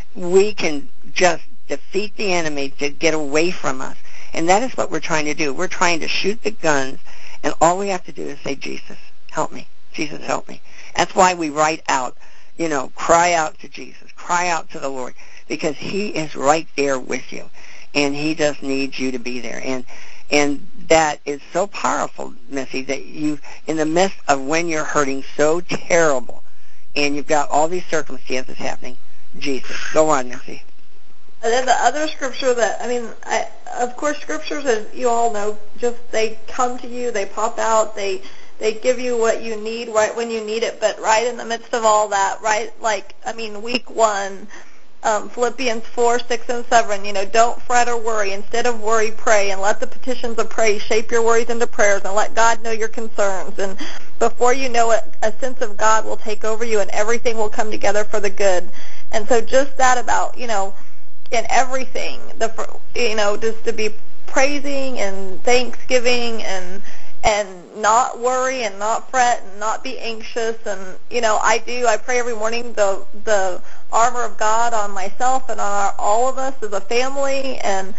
we can just defeat the enemy to get away from us. And that is what we're trying to do. We're trying to shoot the guns, and all we have to do is say, Jesus, help me. Jesus, help me. That's why we write out, you know, cry out to Jesus, cry out to the Lord, because he is right there with you, and he just needs you to be there. And and that is so powerful, Missy, that you, in the midst of when you're hurting so terrible, and you've got all these circumstances happening, Jesus. Go on, Missy. And then the other scripture that, I mean, I, of course, scriptures, as you all know, just they come to you, they pop out, they they give you what you need right when you need it, but right in the midst of all that, right, like, I mean, week one, um, Philippians four, six, and seven, you know, don't fret or worry. Instead of worry, pray, and let the petitions of praise shape your worries into prayers, and let God know your concerns. And before you know it, a sense of God will take over you, and everything will come together for the good. And so just that about, you know, in everything, the you know, just to be praising and thanksgiving and and not worry and not fret and not be anxious. And you know, I do. I pray every morning the the armor of God on myself and on our, all of us as a family. And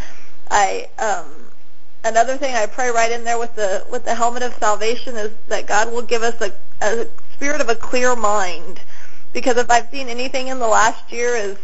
I um, another thing I pray right in there with the with the helmet of salvation is that God will give us a, a spirit of a clear mind. Because if I've seen anything in the last year is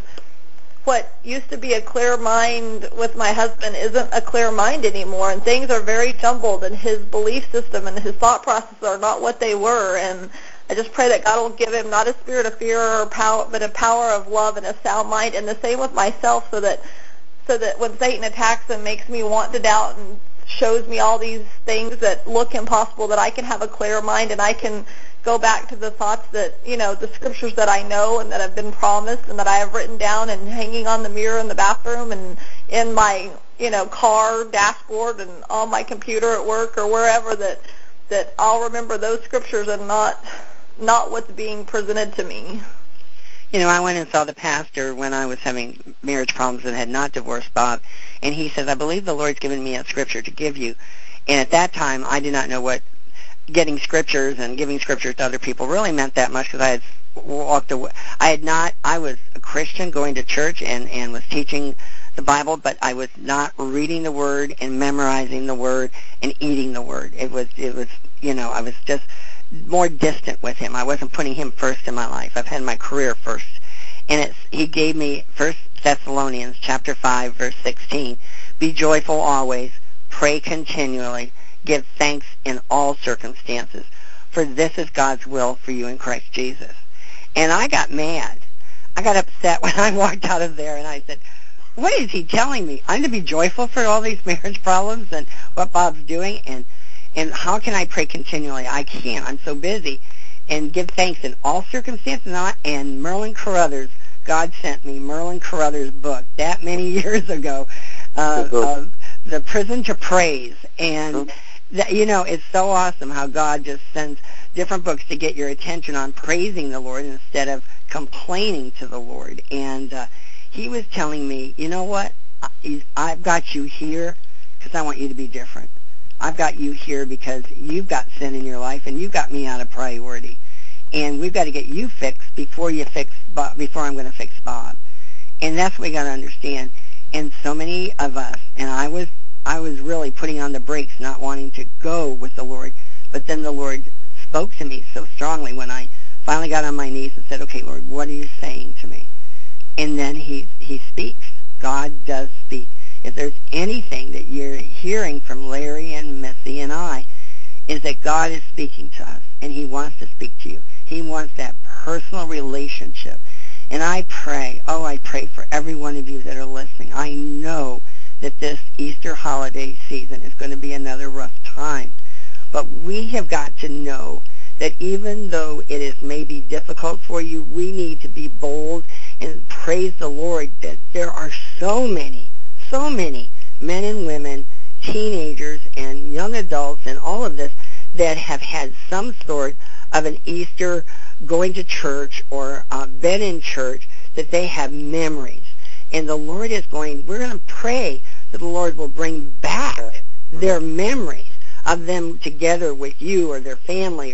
what used to be a clear mind with my husband isn't a clear mind anymore, and things are very jumbled, and his belief system and his thought process are not what they were. And I just pray that God will give him not a spirit of fear or power, but a power of love and a sound mind. And the same with myself, so that so that when Satan attacks and makes me want to doubt and shows me all these things that look impossible, that I can have a clear mind and I can go back to the thoughts that, you know, the scriptures that I know and that have been promised and that I have written down and hanging on the mirror in the bathroom and in my, you know, car dashboard and on my computer at work or wherever, that that I'll remember those scriptures and not not what's being presented to me. You know, I went and saw the pastor when I was having marriage problems and had not divorced Bob, and he says, I believe the Lord's given me a scripture to give you. And at that time, I did not know what getting scriptures and giving scriptures to other people really meant that much, because I had walked away. I had not, I was a Christian going to church and, and was teaching the Bible, but I was not reading the Word and memorizing the Word and eating the Word. It was, it was, you know, I was just more distant with him. I wasn't putting him first in my life. I've had my career first. And it's, he gave me First Thessalonians chapter five, verse sixteen, be joyful always, pray continually, give thanks in all circumstances, for this is God's will for you in Christ Jesus. And I got mad. I got upset when I walked out of there, and I said, what is he telling me? I'm to be joyful for all these marriage problems and what Bob's doing, and and how can I pray continually? I can't. I'm so busy. And give thanks in all circumstances. And Merlin Carruthers, God sent me Merlin Carruthers' book that many years ago, uh, uh, The Prison to Praise. And that, you know, it's so awesome how God just sends different books to get your attention on praising the Lord instead of complaining to the Lord. And uh, he was telling me, you know what, I've got you here because I want you to be different. I've got you here because you've got sin in your life and you've got me out of priority. And we've got to get you fixed before you fix Bob, before I'm going to fix Bob. And that's what we got to understand. And so many of us, and I was I was really putting on the brakes, not wanting to go with the Lord. But then the Lord spoke to me so strongly when I finally got on my knees and said, okay, Lord, what are you saying to me? And then he, he speaks. God does speak. If there's anything that you're hearing from Larry and Missy and I, is that God is speaking to us, and he wants to speak to you. He wants that personal relationship. And I pray, oh, I pray for every one of you that are listening. I know that this Easter holiday season is going to be another rough time. But we have got to know that even though it is maybe difficult for you, we need to be bold and praise the Lord that there are so many, so many men and women, teenagers and young adults and all of this that have had some sort of an Easter going to church or uh, been in church, that they have memories. And the Lord is going, we're going to pray that the Lord will bring back their memories of them together with you or their family or,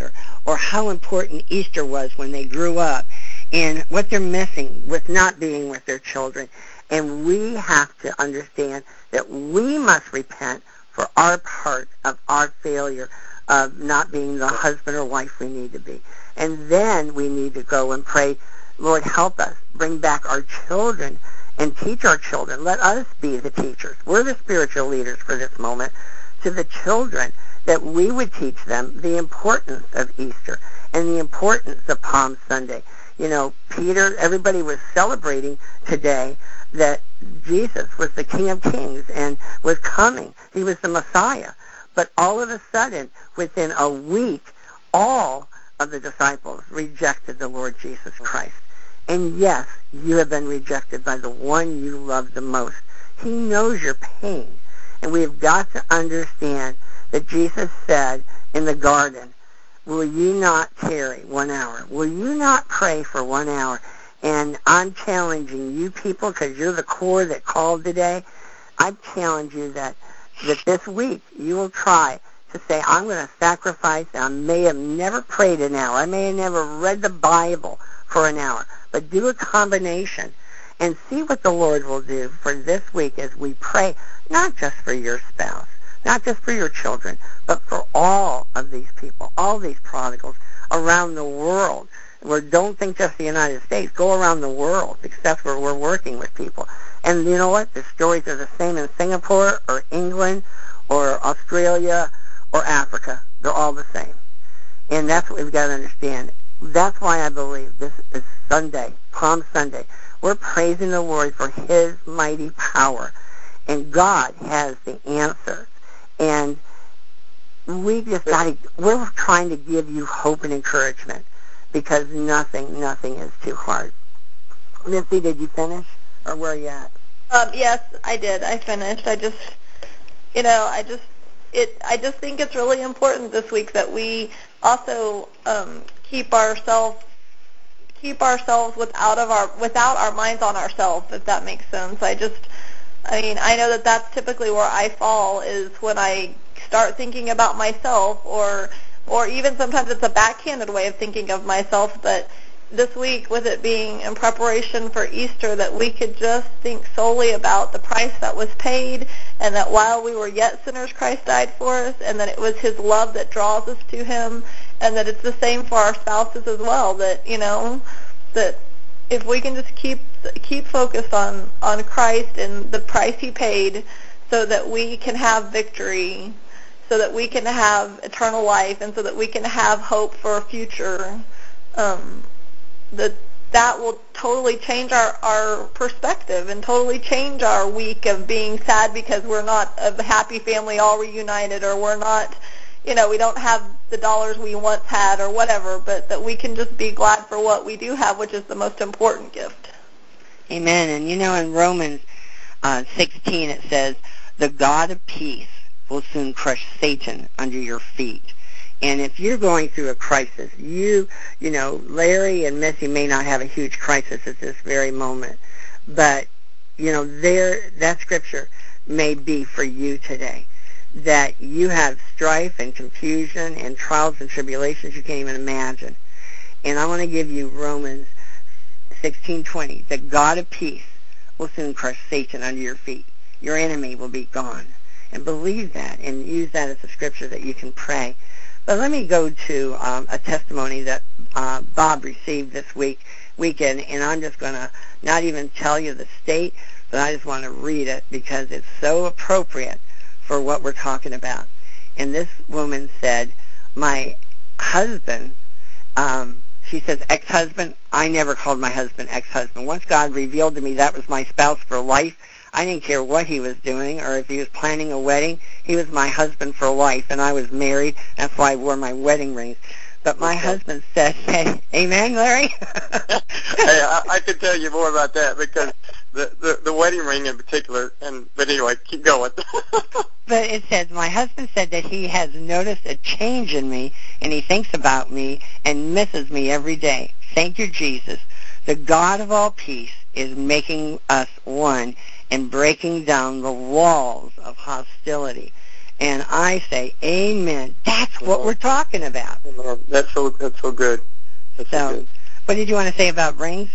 or how important Easter was when they grew up, and what they're missing with not being with their children. And we have to understand that we must repent for our part of our failure of not being the husband or wife we need to be. And then we need to go and pray, Lord, help us, bring back our children and teach our children. Let us be the teachers. We're the spiritual leaders for this moment to the children, that we would teach them the importance of Easter and the importance of Palm Sunday. You know, Peter, everybody was celebrating today that Jesus was the King of Kings and was coming. He was the Messiah. But all of a sudden, within a week, all of the disciples rejected the Lord Jesus Christ. And yes, you have been rejected by the one you love the most. He knows your pain. And we have got to understand that Jesus said in the garden, will you not tarry one hour? Will you not pray for one hour? And I'm challenging you people, because you're the core that called today, I challenge you that, that this week you will try to say, I'm going to sacrifice. I may have never prayed an hour. I may have never read the Bible for an hour. But do a combination and see what the Lord will do for this week as we pray, not just for your spouse, not just for your children, but for all of these people, all these prodigals around the world. Where don't think just the United States. Go around the world, except where we're working with people. And you know what? The stories are the same in Singapore or England or Australia or Africa. They're all the same. And that's what we've got to understand. That's why I believe this is Sunday, Palm Sunday. We're praising the Lord for His mighty power. And God has the answer. And we just got to, we're trying to give you hope and encouragement, because nothing, nothing is too hard. Missy, did you finish? Or where are you at? Um, yes, I did. I finished. I just, you know, I just, it. I just think it's really important this week that we also um, keep ourselves, keep ourselves without of our, without our minds on ourselves, if that makes sense. I just, I mean, I know that that's typically where I fall, is when I start thinking about myself, or or even sometimes it's a backhanded way of thinking of myself. But this week, with it being in preparation for Easter, that we could just think solely about the price that was paid, and that while we were yet sinners, Christ died for us, and that it was His love that draws us to Him, and that it's the same for our spouses as well, that, you know, that if we can just keep keep focused on, on Christ and the price He paid, so that we can have victory, so that we can have eternal life, and so that we can have hope for a future, um, that that will totally change our, our perspective and totally change our week of being sad because we're not a happy family all reunited, or we're not, you know, we don't have the dollars we once had or whatever, but that we can just be glad for what we do have, which is the most important gift. Amen. And you know, in Romans uh, sixteen it says, the God of peace will soon crush Satan under your feet. And if you're going through a crisis, you, you know, Larry and Missy may not have a huge crisis at this very moment, but, you know, there, that scripture may be for you today, that you have strife and confusion and trials and tribulations you can't even imagine. And I want to give you Romans sixteen twenty. The God of peace will soon crush Satan under your feet. Your enemy will be gone. And believe that and use that as a scripture that you can pray. But let me go to um, a testimony that uh, Bob received this week weekend, and I'm just going to not even tell you the state, but I just want to read it because it's so appropriate for what we're talking about. And this woman said, my husband, um, she says ex-husband, I never called my husband ex-husband. Once God revealed to me that was my spouse for life, I didn't care what he was doing or if he was planning a wedding. He was my husband for life, and I was married. That's why I wore my wedding rings. But my okay. husband said, hey, amen, Larry? Hey, I, I could tell you more about that because the, the, the wedding ring in particular, and but anyway, keep going. But it says, my husband said that he has noticed a change in me, and he thinks about me and misses me every day. Thank you, Jesus. The God of all peace is making us one and breaking down the walls of hostility. And I say, amen. That's what Amen. we're talking about. Amen. That's so that's so good. That's so, So, good. What did you want to say about rings?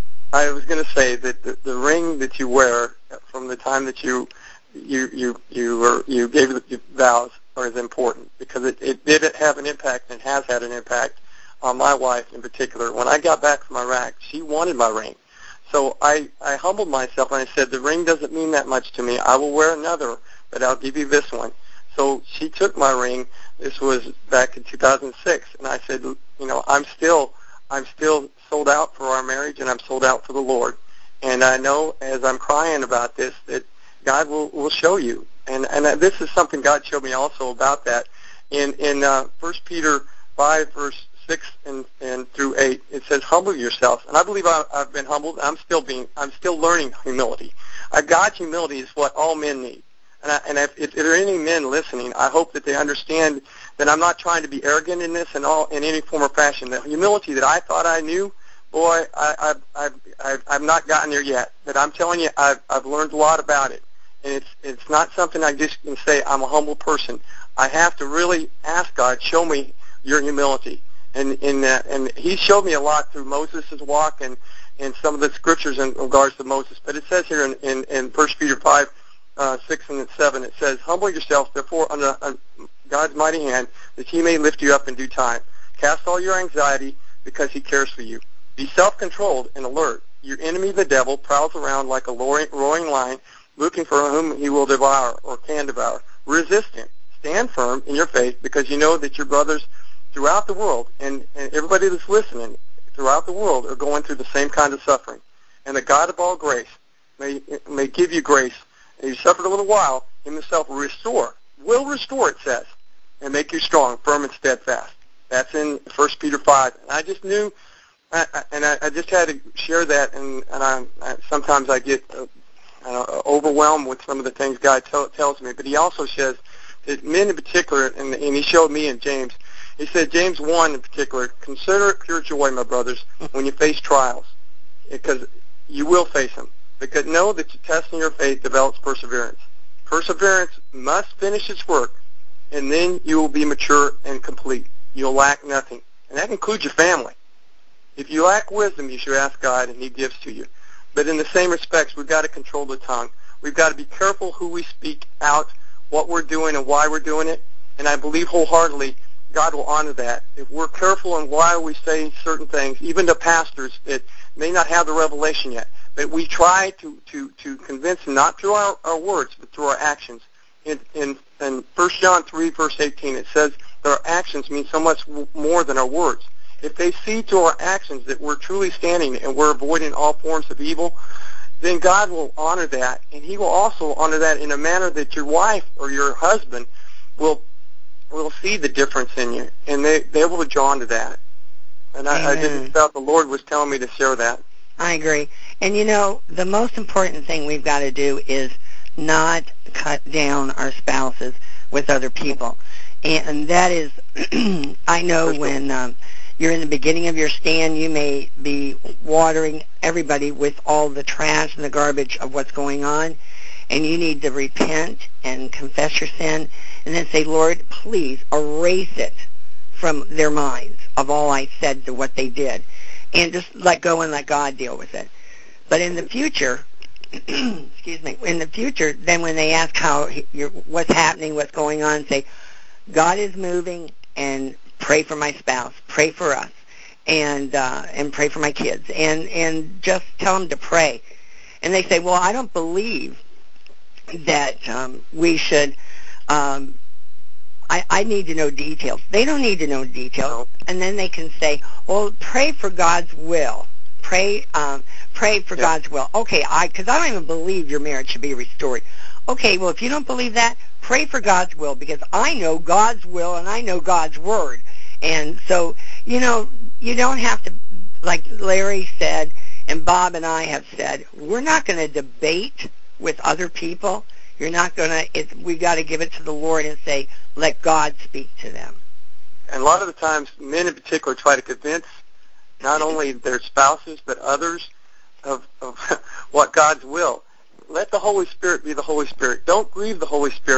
I was going to say that the, the ring that you wear from the time that you you you you were, you gave the vows is important, because it, it did have an impact and has had an impact on my wife in particular. When I got back from Iraq, she wanted my ring. So I, I humbled myself and I said, the ring doesn't mean that much to me. I will wear another, but I'll give you this one. So she took my ring. This was back in two thousand six, and I said, you know, I'm still I'm still sold out for our marriage, and I'm sold out for the Lord. And I know as I'm crying about this that God will, will show you. And and this is something God showed me also about that. In in uh, First Peter five, verse six and, and through eight, it says, humble yourself. And I believe I, I've been humbled. I'm still being, I'm still learning humility. Uh, God's humility is what all men need. And, I, and if, if there are any men listening, I hope that they understand that I'm not trying to be arrogant in this and all in any form or fashion. The humility that I thought I knew, boy, I, I've, I've, I've, I've not gotten there yet. But I'm telling you, I've, I've learned a lot about it. And it's, it's not something I just can say I'm a humble person. I have to really ask God, show me your humility. And, and, uh, and he showed me a lot through Moses' walk and, and some of the scriptures in regards to Moses. But it says here in, in, in First Peter five, Uh, six and seven, it says, humble yourself therefore under uh, God's mighty hand, that he may lift you up in due time. Cast all your anxiety, because he cares for you. Be self-controlled and alert. Your enemy, the devil, prowls around like a roaring lion, looking for whom he will devour or can devour. Resist him. Stand firm in your faith, because you know that your brothers throughout the world, and, and everybody that's listening throughout the world, are going through the same kind of suffering. And the God of all grace may may give you grace. And you suffered a little while, him himself will restore, will restore, it says, and make you strong, firm, and steadfast. That's in First Peter five. And I just knew, I, I, and I, I just had to share that, and, and I, I, sometimes I get uh, uh, overwhelmed with some of the things God tell, tells me. But he also says that men in particular, and, and he showed me in James, he said, James one in particular, consider it pure joy, my brothers, when you face trials, because you will face them. Because know that the testing your faith develops perseverance. Perseverance must finish its work, and then you will be mature and complete. You'll lack nothing. And that includes your family. If you lack wisdom, you should ask God, and he gives to you. But in the same respects, we've got to control the tongue. We've got to be careful who we speak out, what we're doing, and why we're doing it. And I believe wholeheartedly God will honor that. If we're careful in why we say certain things, even to pastors that may not have the revelation yet, but we try to, to, to convince them, not through our, our words, but through our actions. In, in, in First John three, verse eighteen, it says that our actions mean so much more than our words. If they see to our actions that we're truly standing and we're avoiding all forms of evil, then God will honor that, and he will also honor that in a manner that your wife or your husband will will see the difference in you, and they, they will be drawn to that. And I, I just felt the Lord was telling me to share that. I agree. And, you know, the most important thing we've got to do is not cut down our spouses with other people. And that is, I know when um, you're in the beginning of your stand, you may be watering everybody with all the trash and the garbage of what's going on, and you need to repent and confess your sin, and then say, Lord, please erase it from their minds of all I said to what they did, and just let go and let God deal with it. But in the future, excuse me, in the future, then when they ask how you're, what's happening, what's going on, say, God is moving, and pray for my spouse, pray for us, and uh, and pray for my kids, and and just tell them to pray. And they say, well, I don't believe that um, we should. Um, I, I need to know details. They don't need to know details, and then they can say, well, pray for God's will. Pray, um, pray for yeah. God's will. Okay, I because I don't even believe your marriage should be restored. Okay, well, if you don't believe that, pray for God's will, because I know God's will and I know God's word. And so, you know, you don't have to, like Larry said and Bob and I have said, we're not going to debate with other people. You're not going to, we've got to give it to the Lord and say, let God speak to them. And a lot of the times, men in particular try to convince not only their spouses but others of, of what God's will. Let the Holy Spirit be the Holy Spirit. Don't grieve the Holy Spirit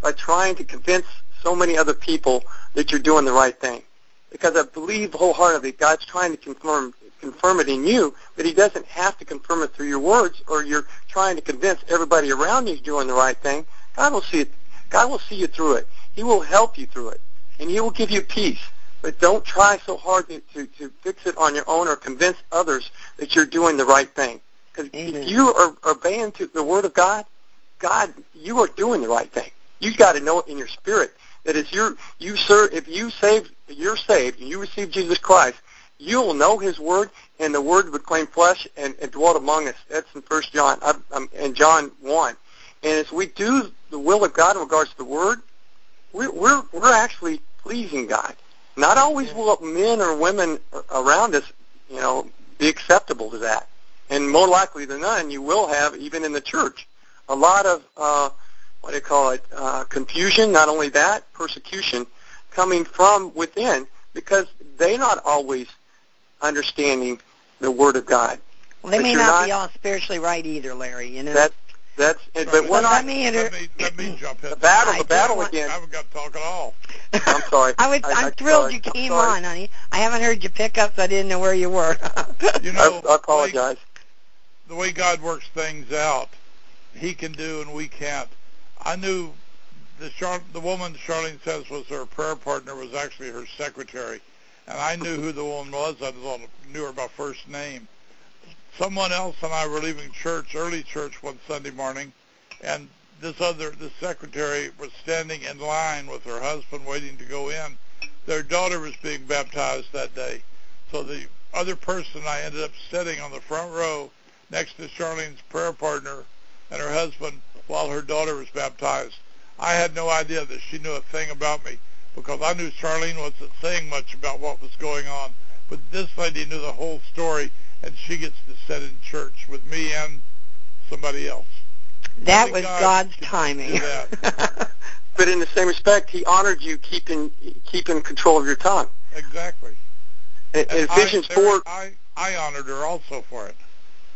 by trying to convince so many other people that you're doing the right thing. Because I believe wholeheartedly God's trying to confirm confirm it in you, but he doesn't have to confirm it through your words, or you're trying to convince everybody around you doing the right thing. God will see it. God will see you through it. He will help you through it, and he will give you peace. But don't try so hard to, to, to fix it on your own or convince others that you're doing the right thing. Because if you are obeying to the Word of God, God, you are doing the right thing. You've got to know it in your spirit that if you're you serve, if you save, you're saved and you receive Jesus Christ, you will know His Word, and the Word would claim flesh and, and dwelt among us. That's in First John um, and John one. And as we do the will of God in regards to the Word, we're we're, we're actually pleasing God. Not always will men or women around us, you know, be acceptable to that. And more likely than none, you will have, even in the church, a lot of, uh, what do you call it, uh, confusion, not only that, persecution, coming from within, because they're not always understanding the Word of God. Well, they but may not, not be all spiritually right either, Larry, you know. That, that's, But, but we're not, let me, let me, let me jump in. the battle, I the battle want, again. I haven't got to talk at all. I'm sorry. I was, I, I'm I, thrilled sorry. you came sorry. on, honey. I haven't heard you pick up, so I didn't know where you were. You know, I, I apologize. The way, the way God works things out, He can do and we can't. I knew the Char- the woman Charlene says was her prayer partner was actually her secretary, and I knew who the woman was. I knew her by first name. Someone else and I were leaving church, early church, one Sunday morning, and this other, this secretary was standing in line with her husband waiting to go in. Their daughter was being baptized that day. So the other person, I ended up sitting on the front row next to Charlene's prayer partner and her husband while her daughter was baptized. I had no idea that she knew a thing about me because I knew Charlene wasn't saying much about what was going on. But this lady knew the whole story, and she gets to sit in church with me and somebody else. That was God God's can timing. do that. But in the same respect, He honored you keeping keeping control of your tongue. Exactly. In, in And Ephesians I, four, I, I honored her also for it.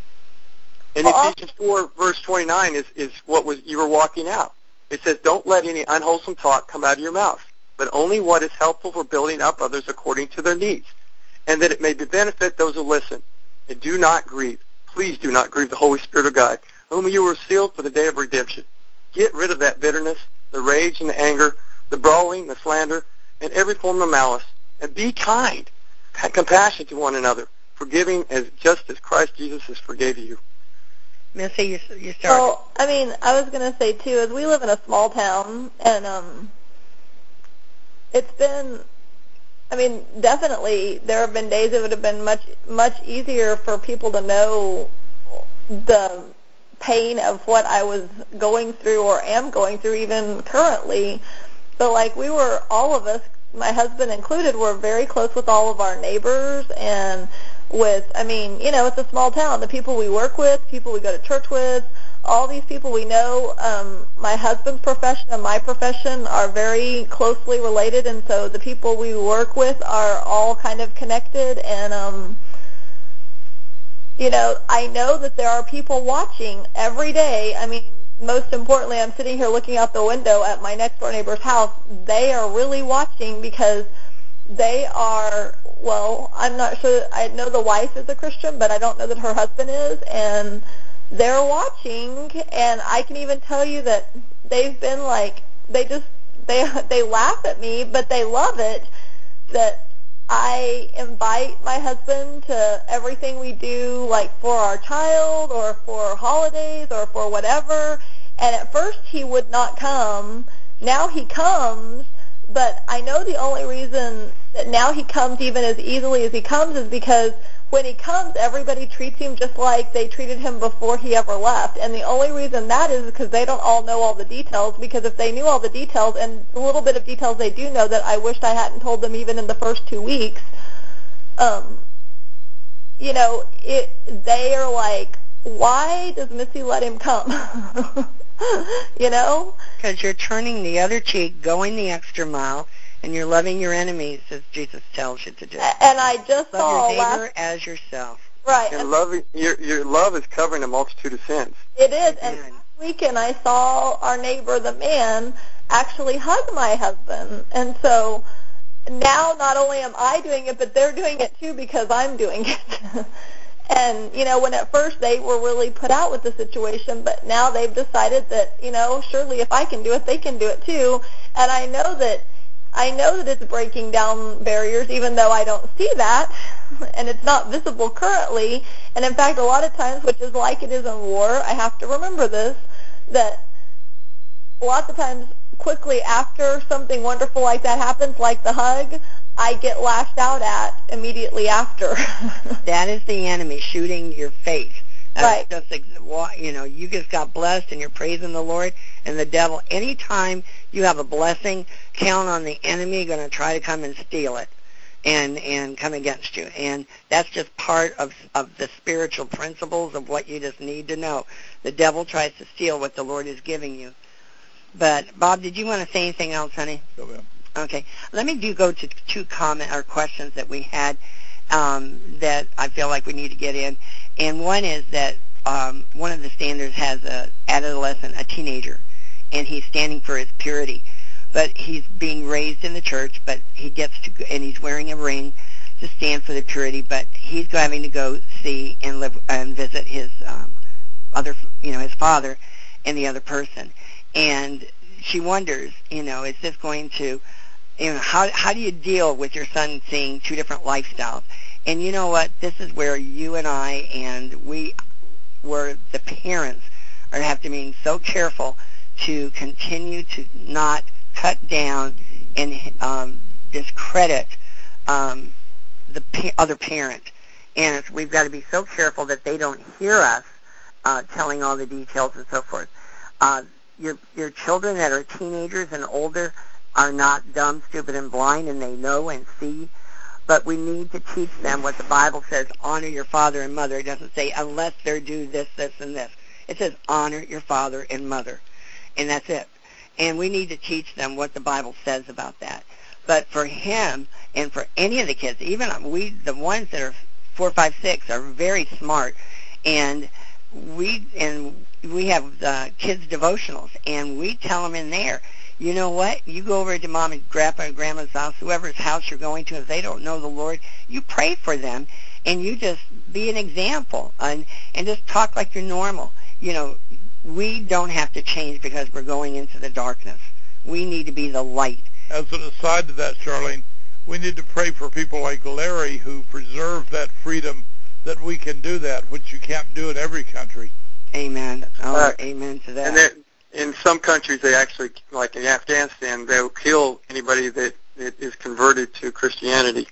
in Ephesians four, verse twenty-nine is, is what was you were walking out. It says, "Don't let any unwholesome talk come out of your mouth, but only what is helpful for building up others according to their needs, and that it may benefit those who listen. And do not grieve. Please do not grieve the Holy Spirit of God, whom you were sealed for the day of redemption." Get rid of that bitterness, the rage and the anger, the brawling, the slander, and every form of malice, and be kind, compassionate to one another, forgiving as just as Christ Jesus has forgave you. Missy, you, you started. Well, I mean, I was going to say, too, as we live in a small town, and um, it's been, I mean, definitely there have been days it would have been much, much easier for people to know the pain of what I was going through or am going through even currently. But, like, we were, all of us, my husband included, were very close with all of our neighbors and with, I mean, you know, it's a small town. The people we work with, people we go to church with, all these people we know. Um, my husband's profession and my profession are very closely related, and so the people we work with are all kind of connected. And, um, you know, I know that there are people watching every day. I mean, most importantly, I'm sitting here looking out the window at my next-door neighbor's house. They are really watching because they are, well, I'm not sure. I know the wife is a Christian, but I don't know that her husband is, and they're watching, and I can even tell you that they've been like, they just, they they laugh at me, but they love it that I invite my husband to everything we do, like for our child or for holidays or for whatever, and at first he would not come. Now he comes, but I know the only reason that now he comes even as easily as he comes is because when he comes, everybody treats him just like they treated him before he ever left. And the only reason that is because they don't all know all the details, because if they knew all the details, and the little bit of details they do know that I wished I hadn't told them even in the first two weeks, um, you know, it, they are like, why does Missy let him come? You know? Because you're turning the other cheek, going the extra mile, and you're loving your enemies, as Jesus tells you to do. And I just Love saw your last, neighbor as yourself. right. And love, your your love is covering a multitude of sins. It is, and Amen. last weekend I saw our neighbor, the man, actually hug my husband. And so now not only am I doing it, but they're doing it too because I'm doing it. And, you know, when at first they were really put out with the situation, but now they've decided that, you know, surely if I can do it, they can do it too. And I know that I know that it's breaking down barriers, even though I don't see that, and it's not visible currently. And in fact, a lot of times, which is like it is in war, I have to remember this, that lots of times quickly after something wonderful like that happens, like the hug, I get lashed out at immediately after. That is the enemy shooting your faith. Right. That's just, you know, you just got blessed and you're praising the Lord, and the devil, anytime you have a blessing, count on the enemy going to try to come and steal it and and come against you. And that's just part of, of the spiritual principles of what you just need to know. The devil tries to steal what the Lord is giving you. But, Bob, did you want to say anything else, honey? Go ahead. Okay. Let me do go to two comment or questions that we had um, that I feel like we need to get in. And one is that um, one of the standards has a adolescent, a teenager, and he's standing for his purity. But he's being raised in the church, but he gets to, and he's wearing a ring to stand for the purity, but he's having to go see and live and visit his um, other, you know, his father and the other person. And she wonders, you know, is this going to, you know, how how do you deal with your son seeing two different lifestyles? And you know what? This is where you and I and we, where the parents are have to be so careful to continue to not cut down and um, discredit um, the pa- other parent. And we've got to be so careful that they don't hear us uh, telling all the details and so forth. Uh, your your children that are teenagers and older are not dumb, stupid, and blind, and they know and see. But we need to teach them what the Bible says, honor your father and mother. It doesn't say unless they do this, this, and this. It says honor your father and mother, and that's it. And we need to teach them what the Bible says about that. But for him and for any of the kids, even we, the ones that are four, five, six, are very smart, and we and we have uh, kids devotionals, and we tell them in there, you know what? You go over to mom and grandpa and grandma's house, whoever's house you're going to, if they don't know the Lord, you pray for them, and you just be an example, and and just talk like you're normal. You know, we don't have to change because we're going into the darkness. We need to be the light. As an aside to that, Charlene, we need to pray for people like Larry who preserve that freedom that we can do that, which you can't do in every country. Amen. Oh, uh, amen to that. And that, in some countries, they actually, like in Afghanistan, they'll kill anybody that, that is converted to Christianity.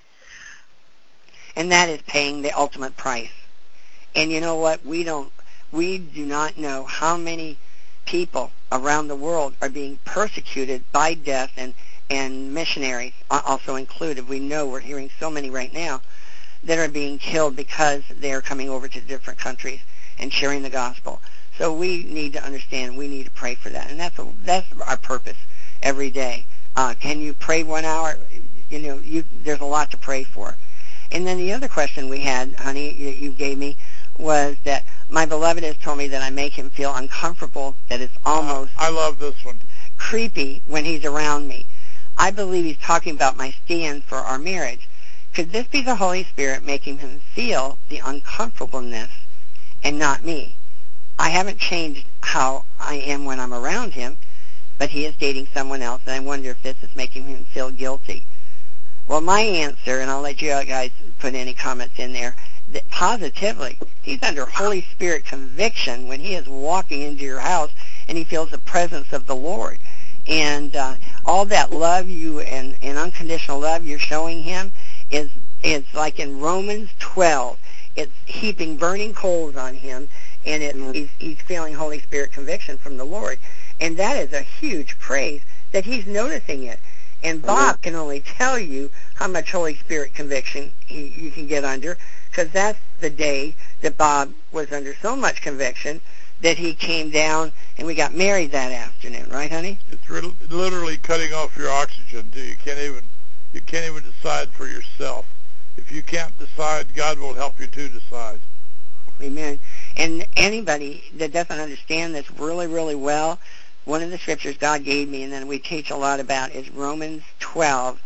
And that is paying the ultimate price. And you know what? We don't, we do not know how many people around the world are being persecuted by death, and, and missionaries also included. We know we're hearing so many right now that are being killed because they're coming over to different countries and sharing the gospel. So we need to understand, we need to pray for that. And that's a, that's our purpose every day. Uh, can you pray one hour? You know, you, there's a lot to pray for. And then the other question we had, honey, you, you gave me, was that my beloved has told me that I make him feel uncomfortable, that it's almost Uh, I love this one. creepy when he's around me. I believe he's talking about my stand for our marriage. Could this be the Holy Spirit making him feel the uncomfortableness and not me? I haven't changed how I am when I'm around him, but he is dating someone else, and I wonder if this is making him feel guilty. Well, my answer, and I'll let you guys put any comments in there, that positively, he's under Holy Spirit conviction when he is walking into your house and he feels the presence of the Lord. And uh, all that love you and, and unconditional love you're showing him is is like in Romans twelve. It's heaping burning coals on him, and it, mm-hmm. he's, he's feeling Holy Spirit conviction from the Lord. And that is a huge praise that he's noticing it. And Bob mm-hmm. can only tell you how much Holy Spirit conviction he, you can get under, because that's the day that Bob was under so much conviction that he came down and we got married that afternoon, right, honey? It's re- literally cutting off your oxygen. Too. You can't even you can't even decide for yourself. If you can't decide, God will help you to decide. Amen. And anybody that doesn't understand this really, really well, one of the scriptures God gave me and then we teach a lot about is Romans twelve,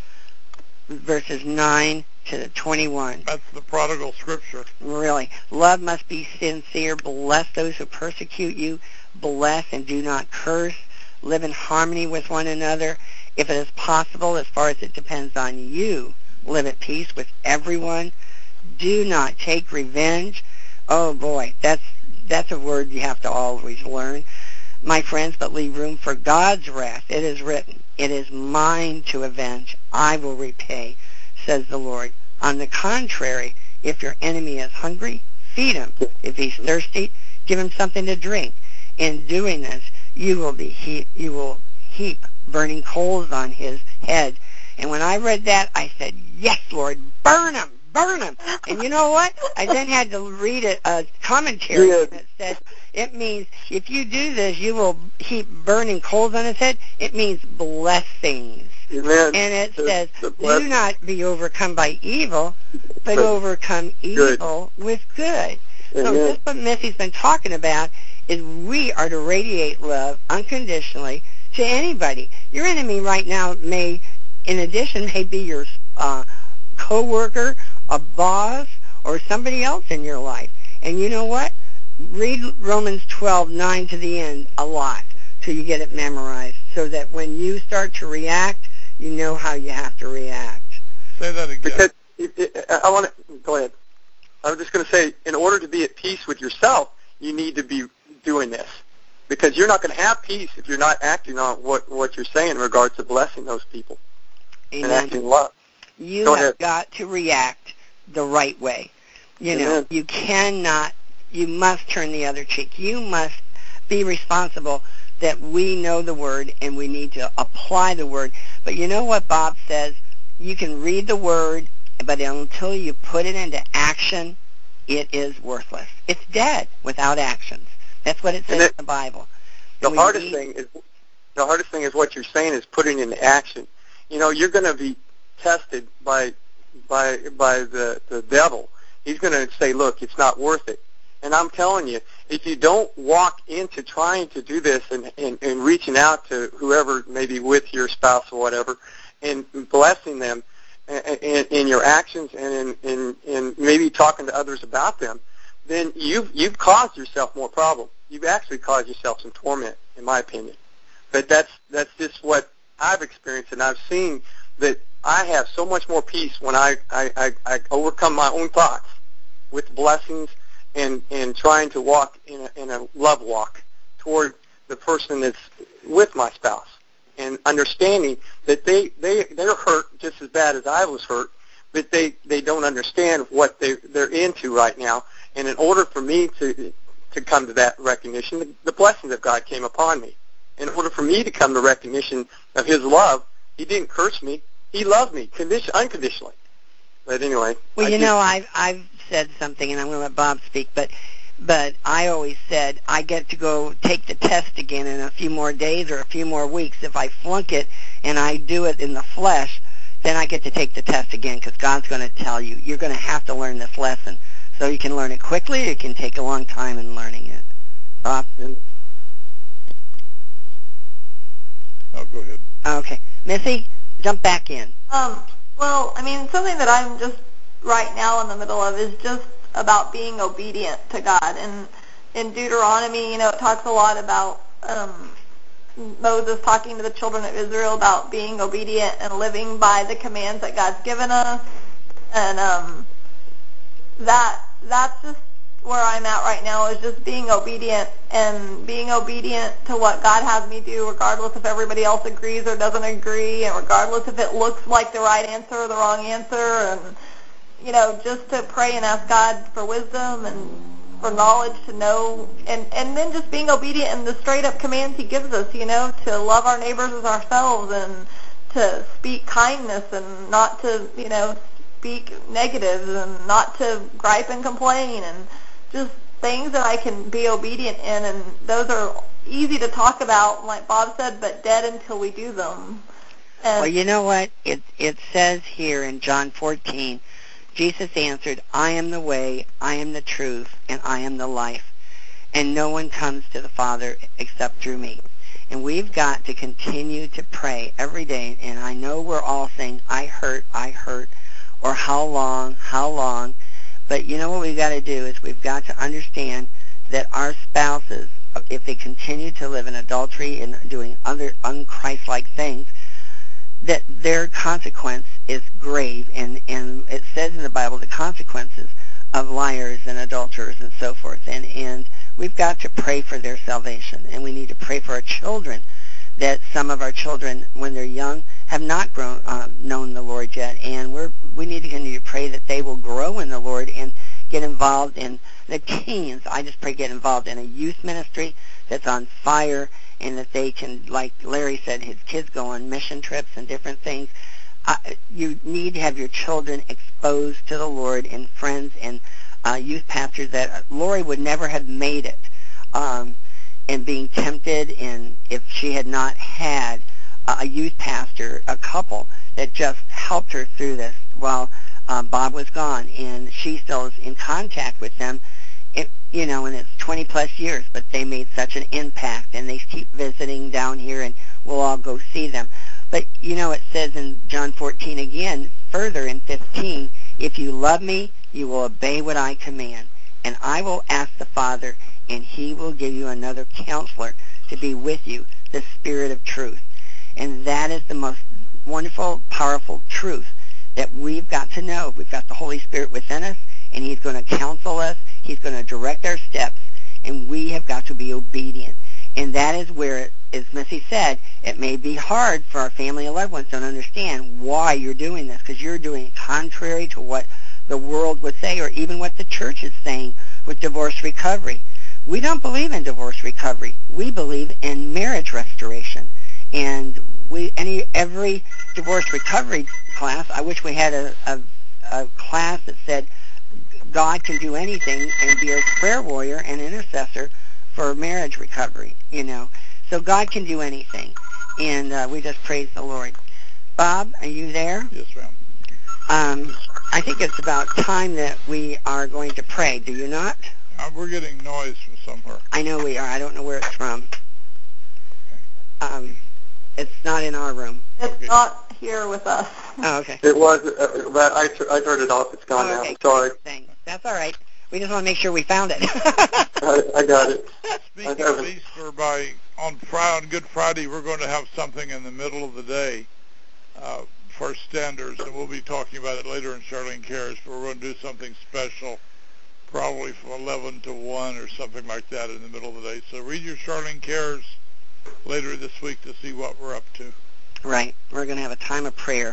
verses nine to twenty-one. That's the prodigal scripture. Really. Love must be sincere. Bless those who persecute you. Bless and do not curse. Live in harmony with one another. If it is possible, as far as it depends on you, live at peace with everyone. Do not take revenge. Oh boy, that's that's a word you have to always learn, my friends, but leave room for God's wrath. It is written, it is mine to avenge. I will repay, says the Lord. On the contrary, if your enemy is hungry, feed him. If he's thirsty, give him something to drink. In doing this, you will be he- you will heap burning coals on his head. And when I read that, I said, yes, Lord, burn him, burn him. And you know what? I then had to read a, a commentary Yeah. that said, it means if you do this, you will heap burning coals on his head. It means blessings. Amen. And it The- says, the do blessing. not be overcome by evil, but But overcome evil with good. So Amen. just what Missy's been talking about is we are to radiate love unconditionally to anybody. Your enemy right now may, in addition, may be your uh, co-worker, a boss, or somebody else in your life. And you know what? Read Romans twelve, nine to the end a lot till you get it memorized so that when you start to react, you know how you have to react. Say that again. Because it, it, I want to go ahead. I was just going to say, in order to be at peace with yourself, you need to be doing this, because you're not going to have peace if you're not acting on what what you're saying in regards to blessing those people and Amen. acting love. You Go have ahead. got to react the right way. You know, Amen. you cannot, you must turn the other cheek. You must be responsible that we know the word and we need to apply the word. But you know what Bob says? You can read the word, but until you put it into action, it is worthless. It's dead without actions. That's what it says And it- in the Bible. The And we hardest need- thing is the hardest thing is what you're saying is putting into action. You know, you're going to be tested by by by the the devil. He's going to say, "Look, it's not worth it." And I'm telling you, if you don't walk into trying to do this and, and, and reaching out to whoever, maybe with your spouse or whatever, and blessing them in, in your actions and in, in, in maybe talking to others about them, then you've, you've caused yourself more problem. You've actually caused yourself some torment, in my opinion. But that's that's just what I've experienced, and I've seen that I have so much more peace when I, I, I, I overcome my own thoughts with blessings and, and trying to walk in a, in a love walk toward the person that's with my spouse, and understanding that they, they, they're hurt just as bad as I was hurt, but they, they don't understand what they, they're into right now. And in order for me to to come to that recognition, the, the blessings of God came upon me. In order for me to come to recognition of His love, He didn't curse me. He loved me condition, unconditionally. But anyway. Well, I you just- know, I've I've said something, and I'm going to let Bob speak, but but I always said I get to go take the test again in a few more days or a few more weeks. If I flunk it and I do it in the flesh, then I get to take the test again, because God's going to tell you, you're going to have to learn this lesson. So you can learn it quickly, it can take a long time in learning it. Bob? Oh, go ahead. Okay. Missy, jump back in. Um, well, I mean, something that I'm just right now in the middle of is just about being obedient to God. And in Deuteronomy, you know, it talks a lot about um, Moses talking to the children of Israel about being obedient and living by the commands that God's given us. And um, that that's just where I'm at right now, is just being obedient and being obedient to what God has me do, regardless if everybody else agrees or doesn't agree, and regardless if it looks like the right answer or the wrong answer, and, you know, just to pray and ask God for wisdom and for knowledge to know, and, and then just being obedient in the straight-up commands He gives us, you know, to love our neighbors as ourselves, and to speak kindness, and not to, you know, speak negatives, and not to gripe and complain, and just things that I can be obedient in, and those are easy to talk about, like Bob said, but dead until we do them. And Well, you know what? It it says here in John fourteen, Jesus answered, I am the way, I am the truth, and I am the life, and no one comes to the Father except through me. And we've got to continue to pray every day. And I know we're all saying, I hurt, I hurt, or how long, how long. But you know what we've got to do is we've got to understand that our spouses, if they continue to live in adultery and doing other unchristlike things, that their consequence is grave. And, and it says in the Bible the consequences of liars and adulterers and so forth. And, and we've got to pray for their salvation. And we need to pray for our children, that some of our children, when they're young, have not grown, uh, known the Lord yet. And we're, we need to continue to pray that they will grow in the Lord and get involved in the teens. I just pray get involved in a youth ministry that's on fire, and that they can, like Larry said, his kids go on mission trips and different things. Uh, you need to have your children exposed to the Lord, and friends and uh, youth pastors that Lori would never have made it, um, and being tempted, and if she had not had a youth pastor, a couple that just helped her through this while uh, Bob was gone, and she still is in contact with them. It, you know, and it's twenty plus years, but they made such an impact, and they keep visiting down here, and we'll all go see them. But, you know, it says in John fourteen again, further in fifteen, if you love me, you will obey what I command, and I will ask the Father, and he will give you another counselor to be with you, the Spirit of truth. And that is the most wonderful, powerful truth that we've got to know. We've got the Holy Spirit within us, and he's going to counsel us. He's going to direct our steps, and we have got to be obedient. And that is where, as Missy said, it may be hard for our family and loved ones to understand why you're doing this, because you're doing it contrary to what the world would say, or even what the church is saying with divorce recovery. We don't believe in divorce recovery. We believe in marriage restoration. And we, any every divorce recovery class, I wish we had a, a, a class that said God can do anything and be a prayer warrior and intercessor for marriage recovery, you know. So God can do anything, and uh, we just praise the Lord. Bob, are you there? Yes, ma'am. Um, I think it's about time that we are going to pray. Do you not? Uh, we're getting noise from somewhere. I know we are. I don't know where it's from. Um, it's not in our room. It's Okay. not here with us. Oh, okay. It was, uh, but I, t- I turned it off. It's gone Oh, okay. now. Sorry. Thanks. That's all right. We just want to make sure we found it. I, I got it. Speaking of Easter, by on Friday, on Good Friday, we're going to have something in the middle of the day uh, for standards, and we'll be talking about it later in Charlene Cares, but we're going to do something special, probably from eleven to one or something like that in the middle of the day. So read your Charlene Cares later this week to see what we're up to. Right. We're going to have a time of prayer.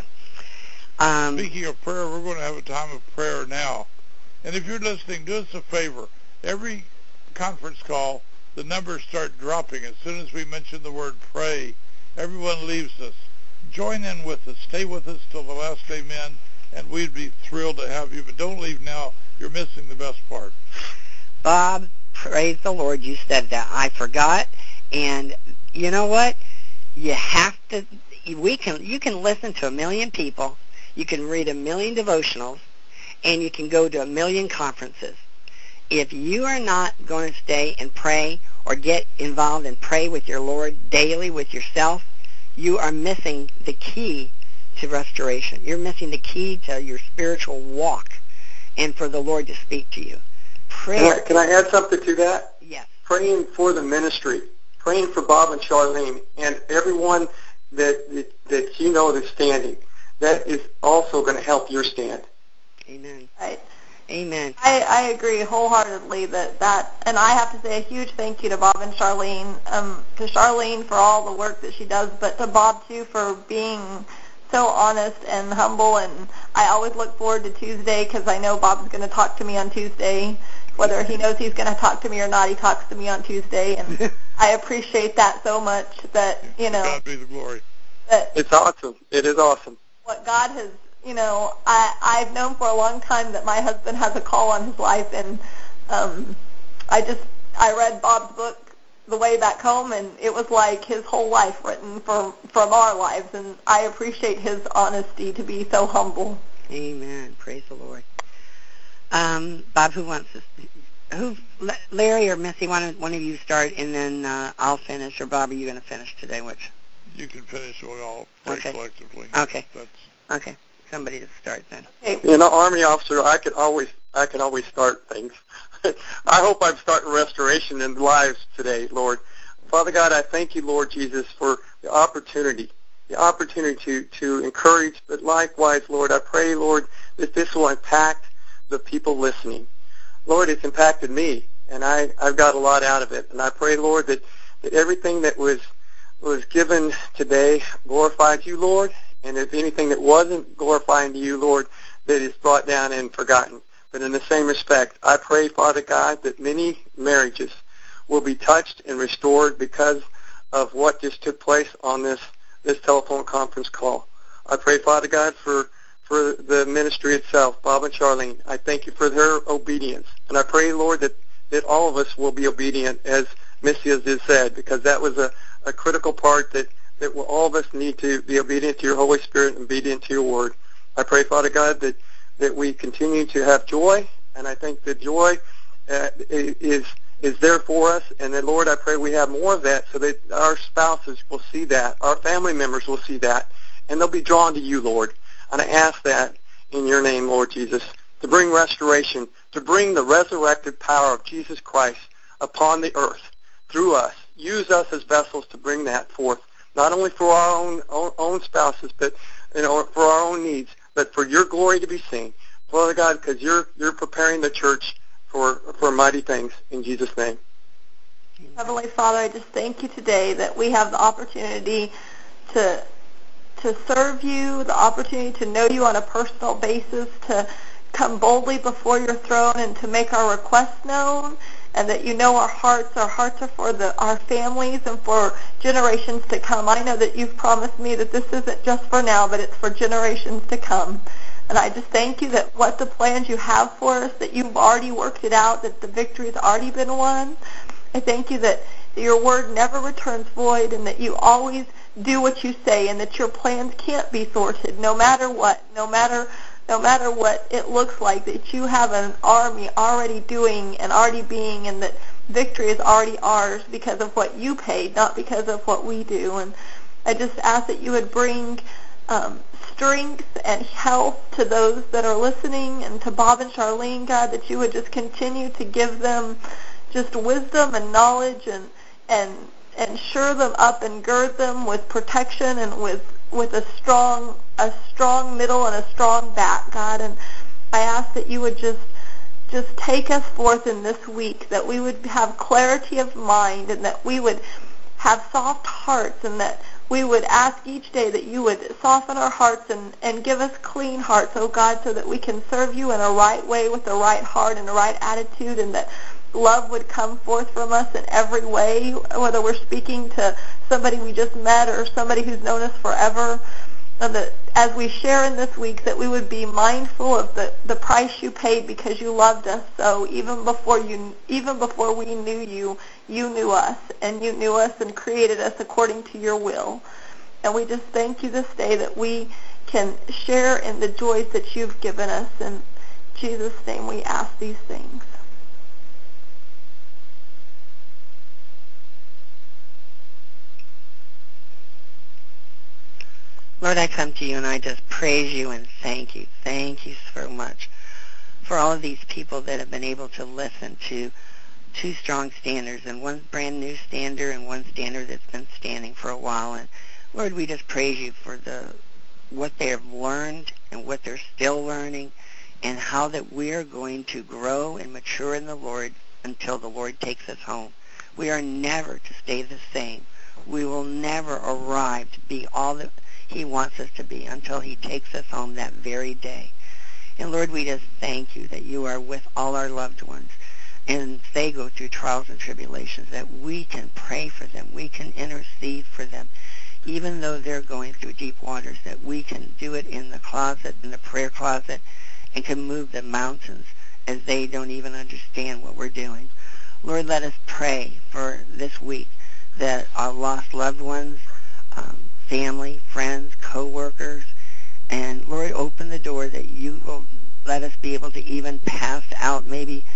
Um, Speaking of prayer, we're going to have a time of prayer now. And if you're listening, do us a favor. Every conference call, the numbers start dropping. As soon as we mention the word pray, everyone leaves us. Join in with us. Stay with us till the last amen, and we'd be thrilled to have you. But don't leave now. You're missing the best part. Bob, praise the Lord, you said that. I forgot. And you know what? You have to, we can, you can listen to a million people. You can read a million devotionals, and you can go to a million conferences. If you are not going to stay and pray or get involved and pray with your Lord daily with yourself, you are missing the key to restoration. You're missing the key to your spiritual walk and for the Lord to speak to you. Prayer. Can I, can I add something to that? Yes. Praying for the ministry, praying for Bob and Charlene and everyone that, that, that you know that's standing. That is also going to help your stand. Amen. Right. Amen. I, I agree wholeheartedly that that, and I have to say a huge thank you to Bob and Charlene, um, to Charlene for all the work that she does, but to Bob too for being so honest and humble. And I always look forward to Tuesday because I know Bob's going to talk to me on Tuesday. Whether he knows he's going to talk to me or not, he talks to me on Tuesday, and I appreciate that so much. That you know, God be the glory. That It's awesome. It is awesome. what God has. You know, I, I've known for a long time that my husband has a call on his life, and um, I just, I read Bob's book, The Way Back Home, and it was like his whole life written for, from our lives, and I appreciate his honesty to be so humble. Amen. Praise the Lord. Um, Bob, who wants to, who Larry or Missy, one of, one of you start, and then uh, I'll finish, or Bob, are you going to finish today? Which? You can finish. We all pray Okay. collectively. Okay. That's Okay. Somebody to start then. Okay. You know, Army officer, I can always I can always start things. I hope I'm starting restoration in lives today, Lord. Father God, I thank you, Lord Jesus, for the opportunity, the opportunity to, to encourage, but likewise, Lord, I pray, Lord, that this will impact the people listening. Lord, it's impacted me, and I, I've got a lot out of it. And I pray, Lord, that, that everything that was was given today glorified you, Lord, and if anything that wasn't glorifying to you, Lord, that is brought down and forgotten. But in the same respect, I pray, Father God, that many marriages will be touched and restored because of what just took place on this, this telephone conference call. I pray, Father God, for, for the ministry itself, Bob and Charlene. I thank you for their obedience. And I pray, Lord, that, that all of us will be obedient, as Missy has just said, because that was a, a critical part that, that all of us need to be obedient to your Holy Spirit and obedient to your word. I pray, Father God, that, that we continue to have joy, and I think that joy uh, is is there for us, and then, Lord, I pray we have more of that so that our spouses will see that, our family members will see that, and they'll be drawn to you, Lord. And I ask that in your name, Lord Jesus, to bring restoration, to bring the resurrected power of Jesus Christ upon the earth through us. Use us as vessels to bring that forth, not only for our own own, own spouses, but you know, for our own needs, but for your glory to be seen. Father God, because you're you're preparing the church for for mighty things in Jesus' name. Heavenly Father, I just thank you today that we have the opportunity to to serve you, the opportunity to know you on a personal basis, to come boldly before your throne and to make our requests known, and that you know our hearts. Our hearts are for the, our families and for generations to come. I know that you've promised me that this isn't just for now, but it's for generations to come. And I just thank you that what the plans you have for us, that you've already worked it out, that the victory's already been won. I thank you that your word never returns void, and that you always do what you say, and that your plans can't be thwarted, no matter what, no matter no matter what it looks like, that you have an army already doing and already being, and that victory is already ours because of what you paid, not because of what we do. And I just ask that you would bring um, strength and health to those that are listening, and to Bob and Charlene, God, that you would just continue to give them just wisdom and knowledge, and and and shore them up and gird them with protection and with with a strong a strong middle and a strong back, God. And I ask that you would just just take us forth in this week, that we would have clarity of mind, and that we would have soft hearts, and that we would ask each day that you would soften our hearts and, and give us clean hearts, oh God, so that we can serve you in a right way with the right heart and the right attitude, and that love would come forth from us in every way, whether we're speaking to somebody we just met or somebody who's known us forever. And that as we share in this week, that we would be mindful of the, the price you paid because you loved us. So even before you, even before we knew you, you knew us, and you knew us and created us according to your will. And we just thank you this day that we can share in the joys that you've given us. In Jesus' name we ask these things. Lord, I come to you and I just praise you and thank you. Thank you so much for all of these people that have been able to listen to two strong standards, and one brand new standard and one standard that's been standing for a while. And Lord, we just praise you for the what they have learned and what they're still learning, and how that we are going to grow and mature in the Lord until the Lord takes us home. We are never to stay the same. We will never arrive to be all that he wants us to be until he takes us home that very day. And Lord, we just thank you that you are with all our loved ones, and they go through trials and tribulations, that we can pray for them, we can intercede for them, even though they're going through deep waters, that we can do it in the closet, in the prayer closet, and can move the mountains as they don't even understand what we're doing. Lord, let us pray for this week that our lost loved ones, um, family, friends, co-workers, and Lord, open the door that you will let us be able to even pass out maybe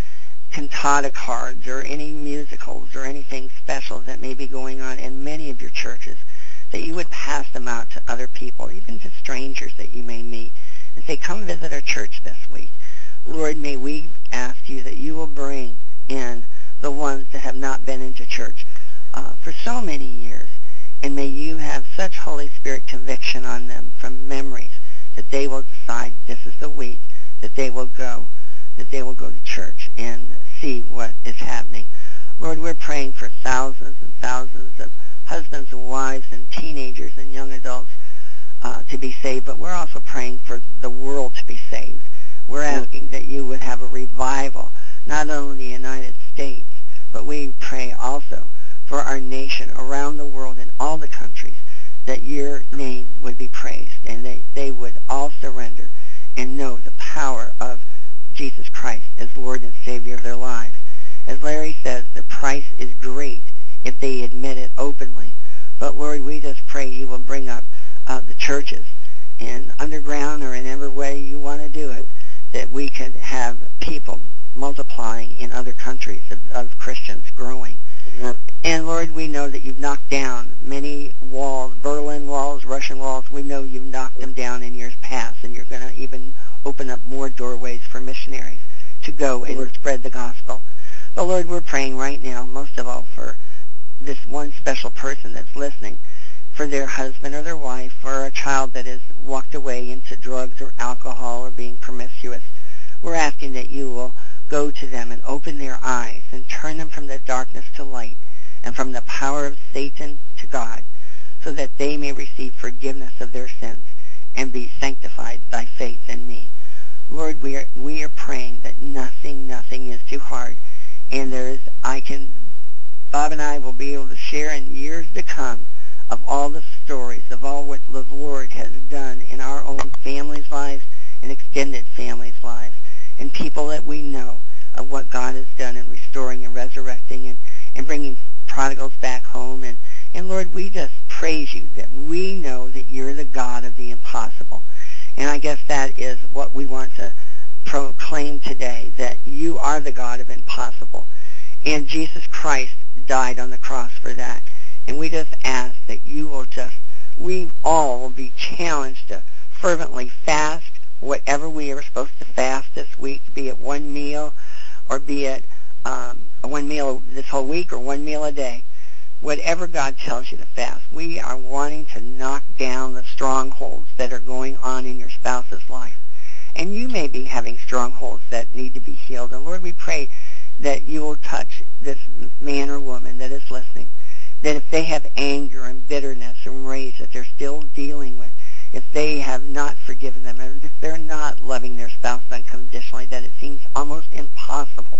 cantata cards or any musicals or anything special that may be going on in many of your churches, that you would pass them out to other people, even to strangers that you may meet, and say, come visit our church this week. Lord, may we ask you that you will bring in the ones that have not been into church uh, for so many years, and may you have such Holy Spirit conviction on them from memories that they will decide this is the week that they will go, that they will go to church and see what is happening. Lord, we're praying for thousands and thousands of husbands and wives and teenagers and young adults uh, to be saved, but we're also praying for the world to be saved. We're asking that you would have a revival, not only in the United States, but we pray also for our nation around the world in all the countries, that your name would be praised and they, they would all surrender and know the power of Jesus Christ as Lord and Savior of their lives. As Larry says, the price is great if they admit it openly. But Lord, we just pray you will bring up uh, the churches in underground or in every way you want to do it, that we can have people multiplying in other countries of, of Christians growing. Mm-hmm. And Lord, we know that you've knocked down many walls, Berlin walls, Russian walls. We know you've knocked them down in years past, and you're going to even open up more doorways for missionaries to go and Lord. spread the gospel. But Lord, we're praying right now, most of all, for this one special person that's listening, for their husband or their wife or a child that has walked away into drugs or alcohol or being promiscuous. We're asking that you will go to them and open their eyes and turn them from the darkness to light and from the power of Satan to God, so that they may receive forgiveness of their sins and be sanctified by faith in me. Lord, we are we are praying that nothing, nothing is too hard, and there is I can Bob and I will be able to share in years to come of all the stories of all what the Lord has done in our own families' lives and extended families' lives, and people that we know of what God has done in restoring and resurrecting and, and bringing prodigals back home. And, and Lord, we just praise you that we know that you're the God of the impossible. And I guess that is what we want to proclaim today, that you are the God of impossible. And Jesus Christ died on the cross for that. And we just ask that you will just, we all will be challenged to fervently fast whatever we are supposed to fast this week, be it one meal or be it um, one meal this whole week or one meal a day. Whatever God tells you to fast, we are wanting to knock down the strongholds that are going on in your spouse's life. And you may be having strongholds that need to be healed. And Lord, we pray that you will touch this man or woman that is listening, that if they have anger and bitterness and rage that they're still dealing with, if they have not forgiven them, or if they're not loving their spouse unconditionally, that it seems almost impossible,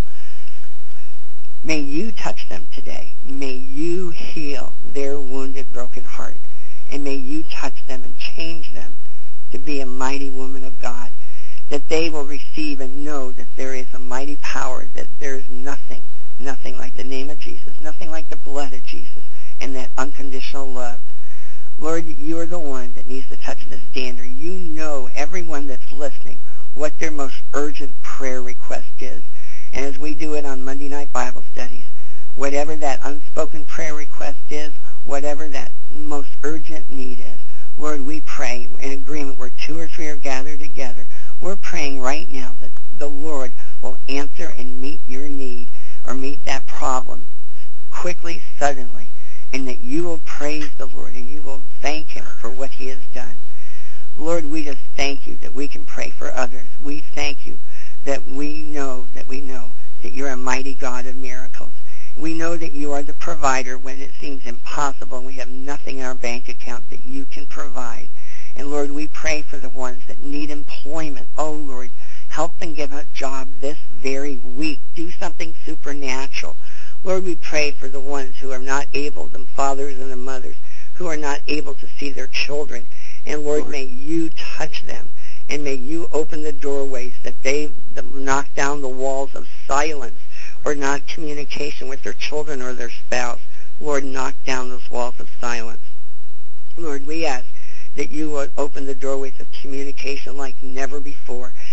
may you touch them today. May you heal their wounded, broken heart. And may you touch them and change them to be a mighty woman of God, that they will receive and know that there is a mighty power, that there is nothing, nothing like the name of Jesus, nothing like the blood of Jesus, and that unconditional love. Lord, you're the one that needs to touch the standard. You know everyone that's listening what their most urgent prayer request is. And as we do it on Monday night Bible studies, whatever that unspoken prayer request is, whatever that most urgent need is, Lord, we pray in agreement where two or three are gathered together. We're praying right now that the Lord will answer and meet your need or meet that problem quickly, suddenly, and that you will praise the Lord and you will thank him for what he has done. Lord, we just thank you that we can pray for others. We thank you that we know that we know that you're a mighty God of miracles. We know that you are the provider when it seems impossible and we have nothing in our bank account that you can provide. And Lord, we pray for the ones that need employment. Oh Lord, help them get a job this very week. Do something supernatural. Lord, we pray for the ones who are not able, the fathers and the mothers, who are not able to see their children. And Lord, may you touch them, and may you open the doorways that they knock down the walls of silence or not communication with their children or their spouse. Lord, knock down those walls of silence. Lord, we ask that you would open the doorways of communication like never before,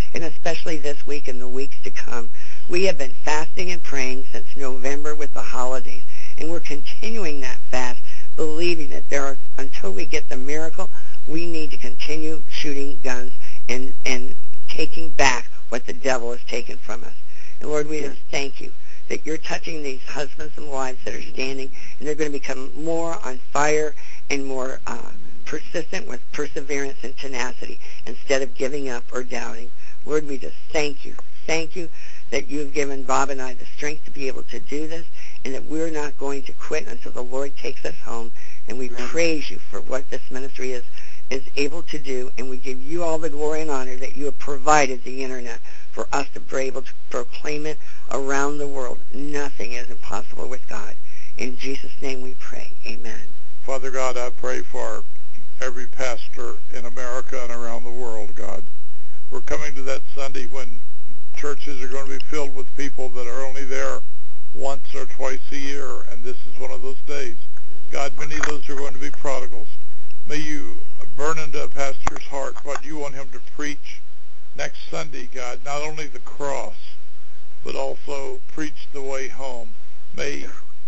and especially this week and the weeks to come. We have been fasting and praying since November with the holidays, and we're continuing that fast, believing that there are, until we get the miracle, we need to continue shooting guns and, and taking back what the devil has taken from us. And Lord, we just thank you that you're touching these husbands and wives that are standing, and they're going to become more on fire and more uh, persistent with perseverance and tenacity instead of giving up or doubting. Lord, we just thank you. Thank you that you've given Bob and I the strength to be able to do this, and that we're not going to quit until the Lord takes us home. And we Amen. Praise you for what this ministry is, is able to do, and we give you all the glory and honor that you have provided the internet for us to be able to proclaim it around the world. Nothing is impossible with God. In Jesus' name we pray. Amen. Father God, I pray for every pastor in America and around the world, God. We're coming to that Sunday when churches are going to be filled with people that are only there once or twice a year, and this is one of those days. God, many of those are going to be prodigals. May you burn into a pastor's heart what you want him to preach next Sunday, God, not only the cross, but also preach the way home. May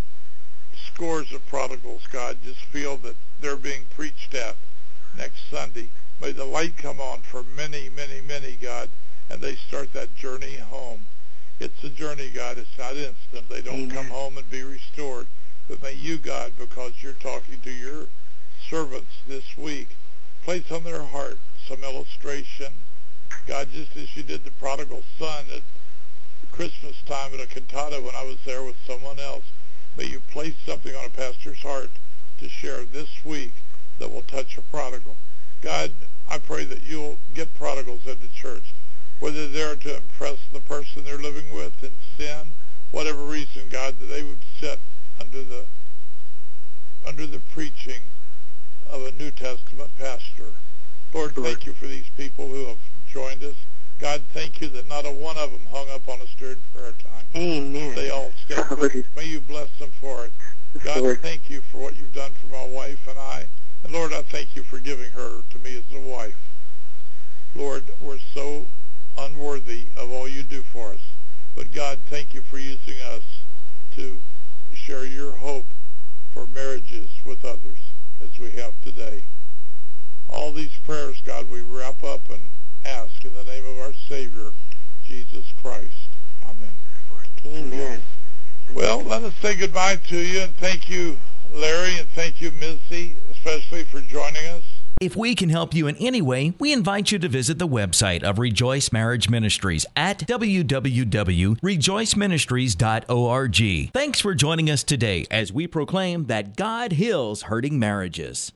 scores of prodigals, God, just feel that they're being preached at next Sunday. May the light come on for many, many, many, God, and they start that journey home. It's a journey, God. It's not instant. They don't Amen. Come home and be restored. But may you, God, because you're talking to your servants this week, place on their heart some illustration. God, just as you did the prodigal son at Christmas time at a cantata when I was there with someone else, may you place something on a pastor's heart to share this week that will touch a prodigal. God, I pray that you'll get prodigals into church, whether they're to impress the person they're living with in sin, whatever reason, God, that they would sit under the under the preaching of a New Testament pastor. Lord, thank you for these people who have joined us. God, thank you that not a one of them hung up on a stirred prayer time. Amen. They all stayed with. May you bless them for it. God, thank you for what you've done for my wife and I. And Lord, I thank you for giving her to me as a wife. Lord, we're so unworthy of all you do for us. But God, thank you for using us to share your hope for marriages with others as we have today. All these prayers, God, we wrap up and ask in the name of our Savior, Jesus Christ. Amen. Amen. Well, let us say goodbye to you, and thank you, Larry, and thank you, Missy, especially for joining us. If we can help you in any way, we invite you to visit the website of Rejoice Marriage Ministries at w w w dot rejoice ministries dot org. Thanks for joining us today as we proclaim that God heals hurting marriages.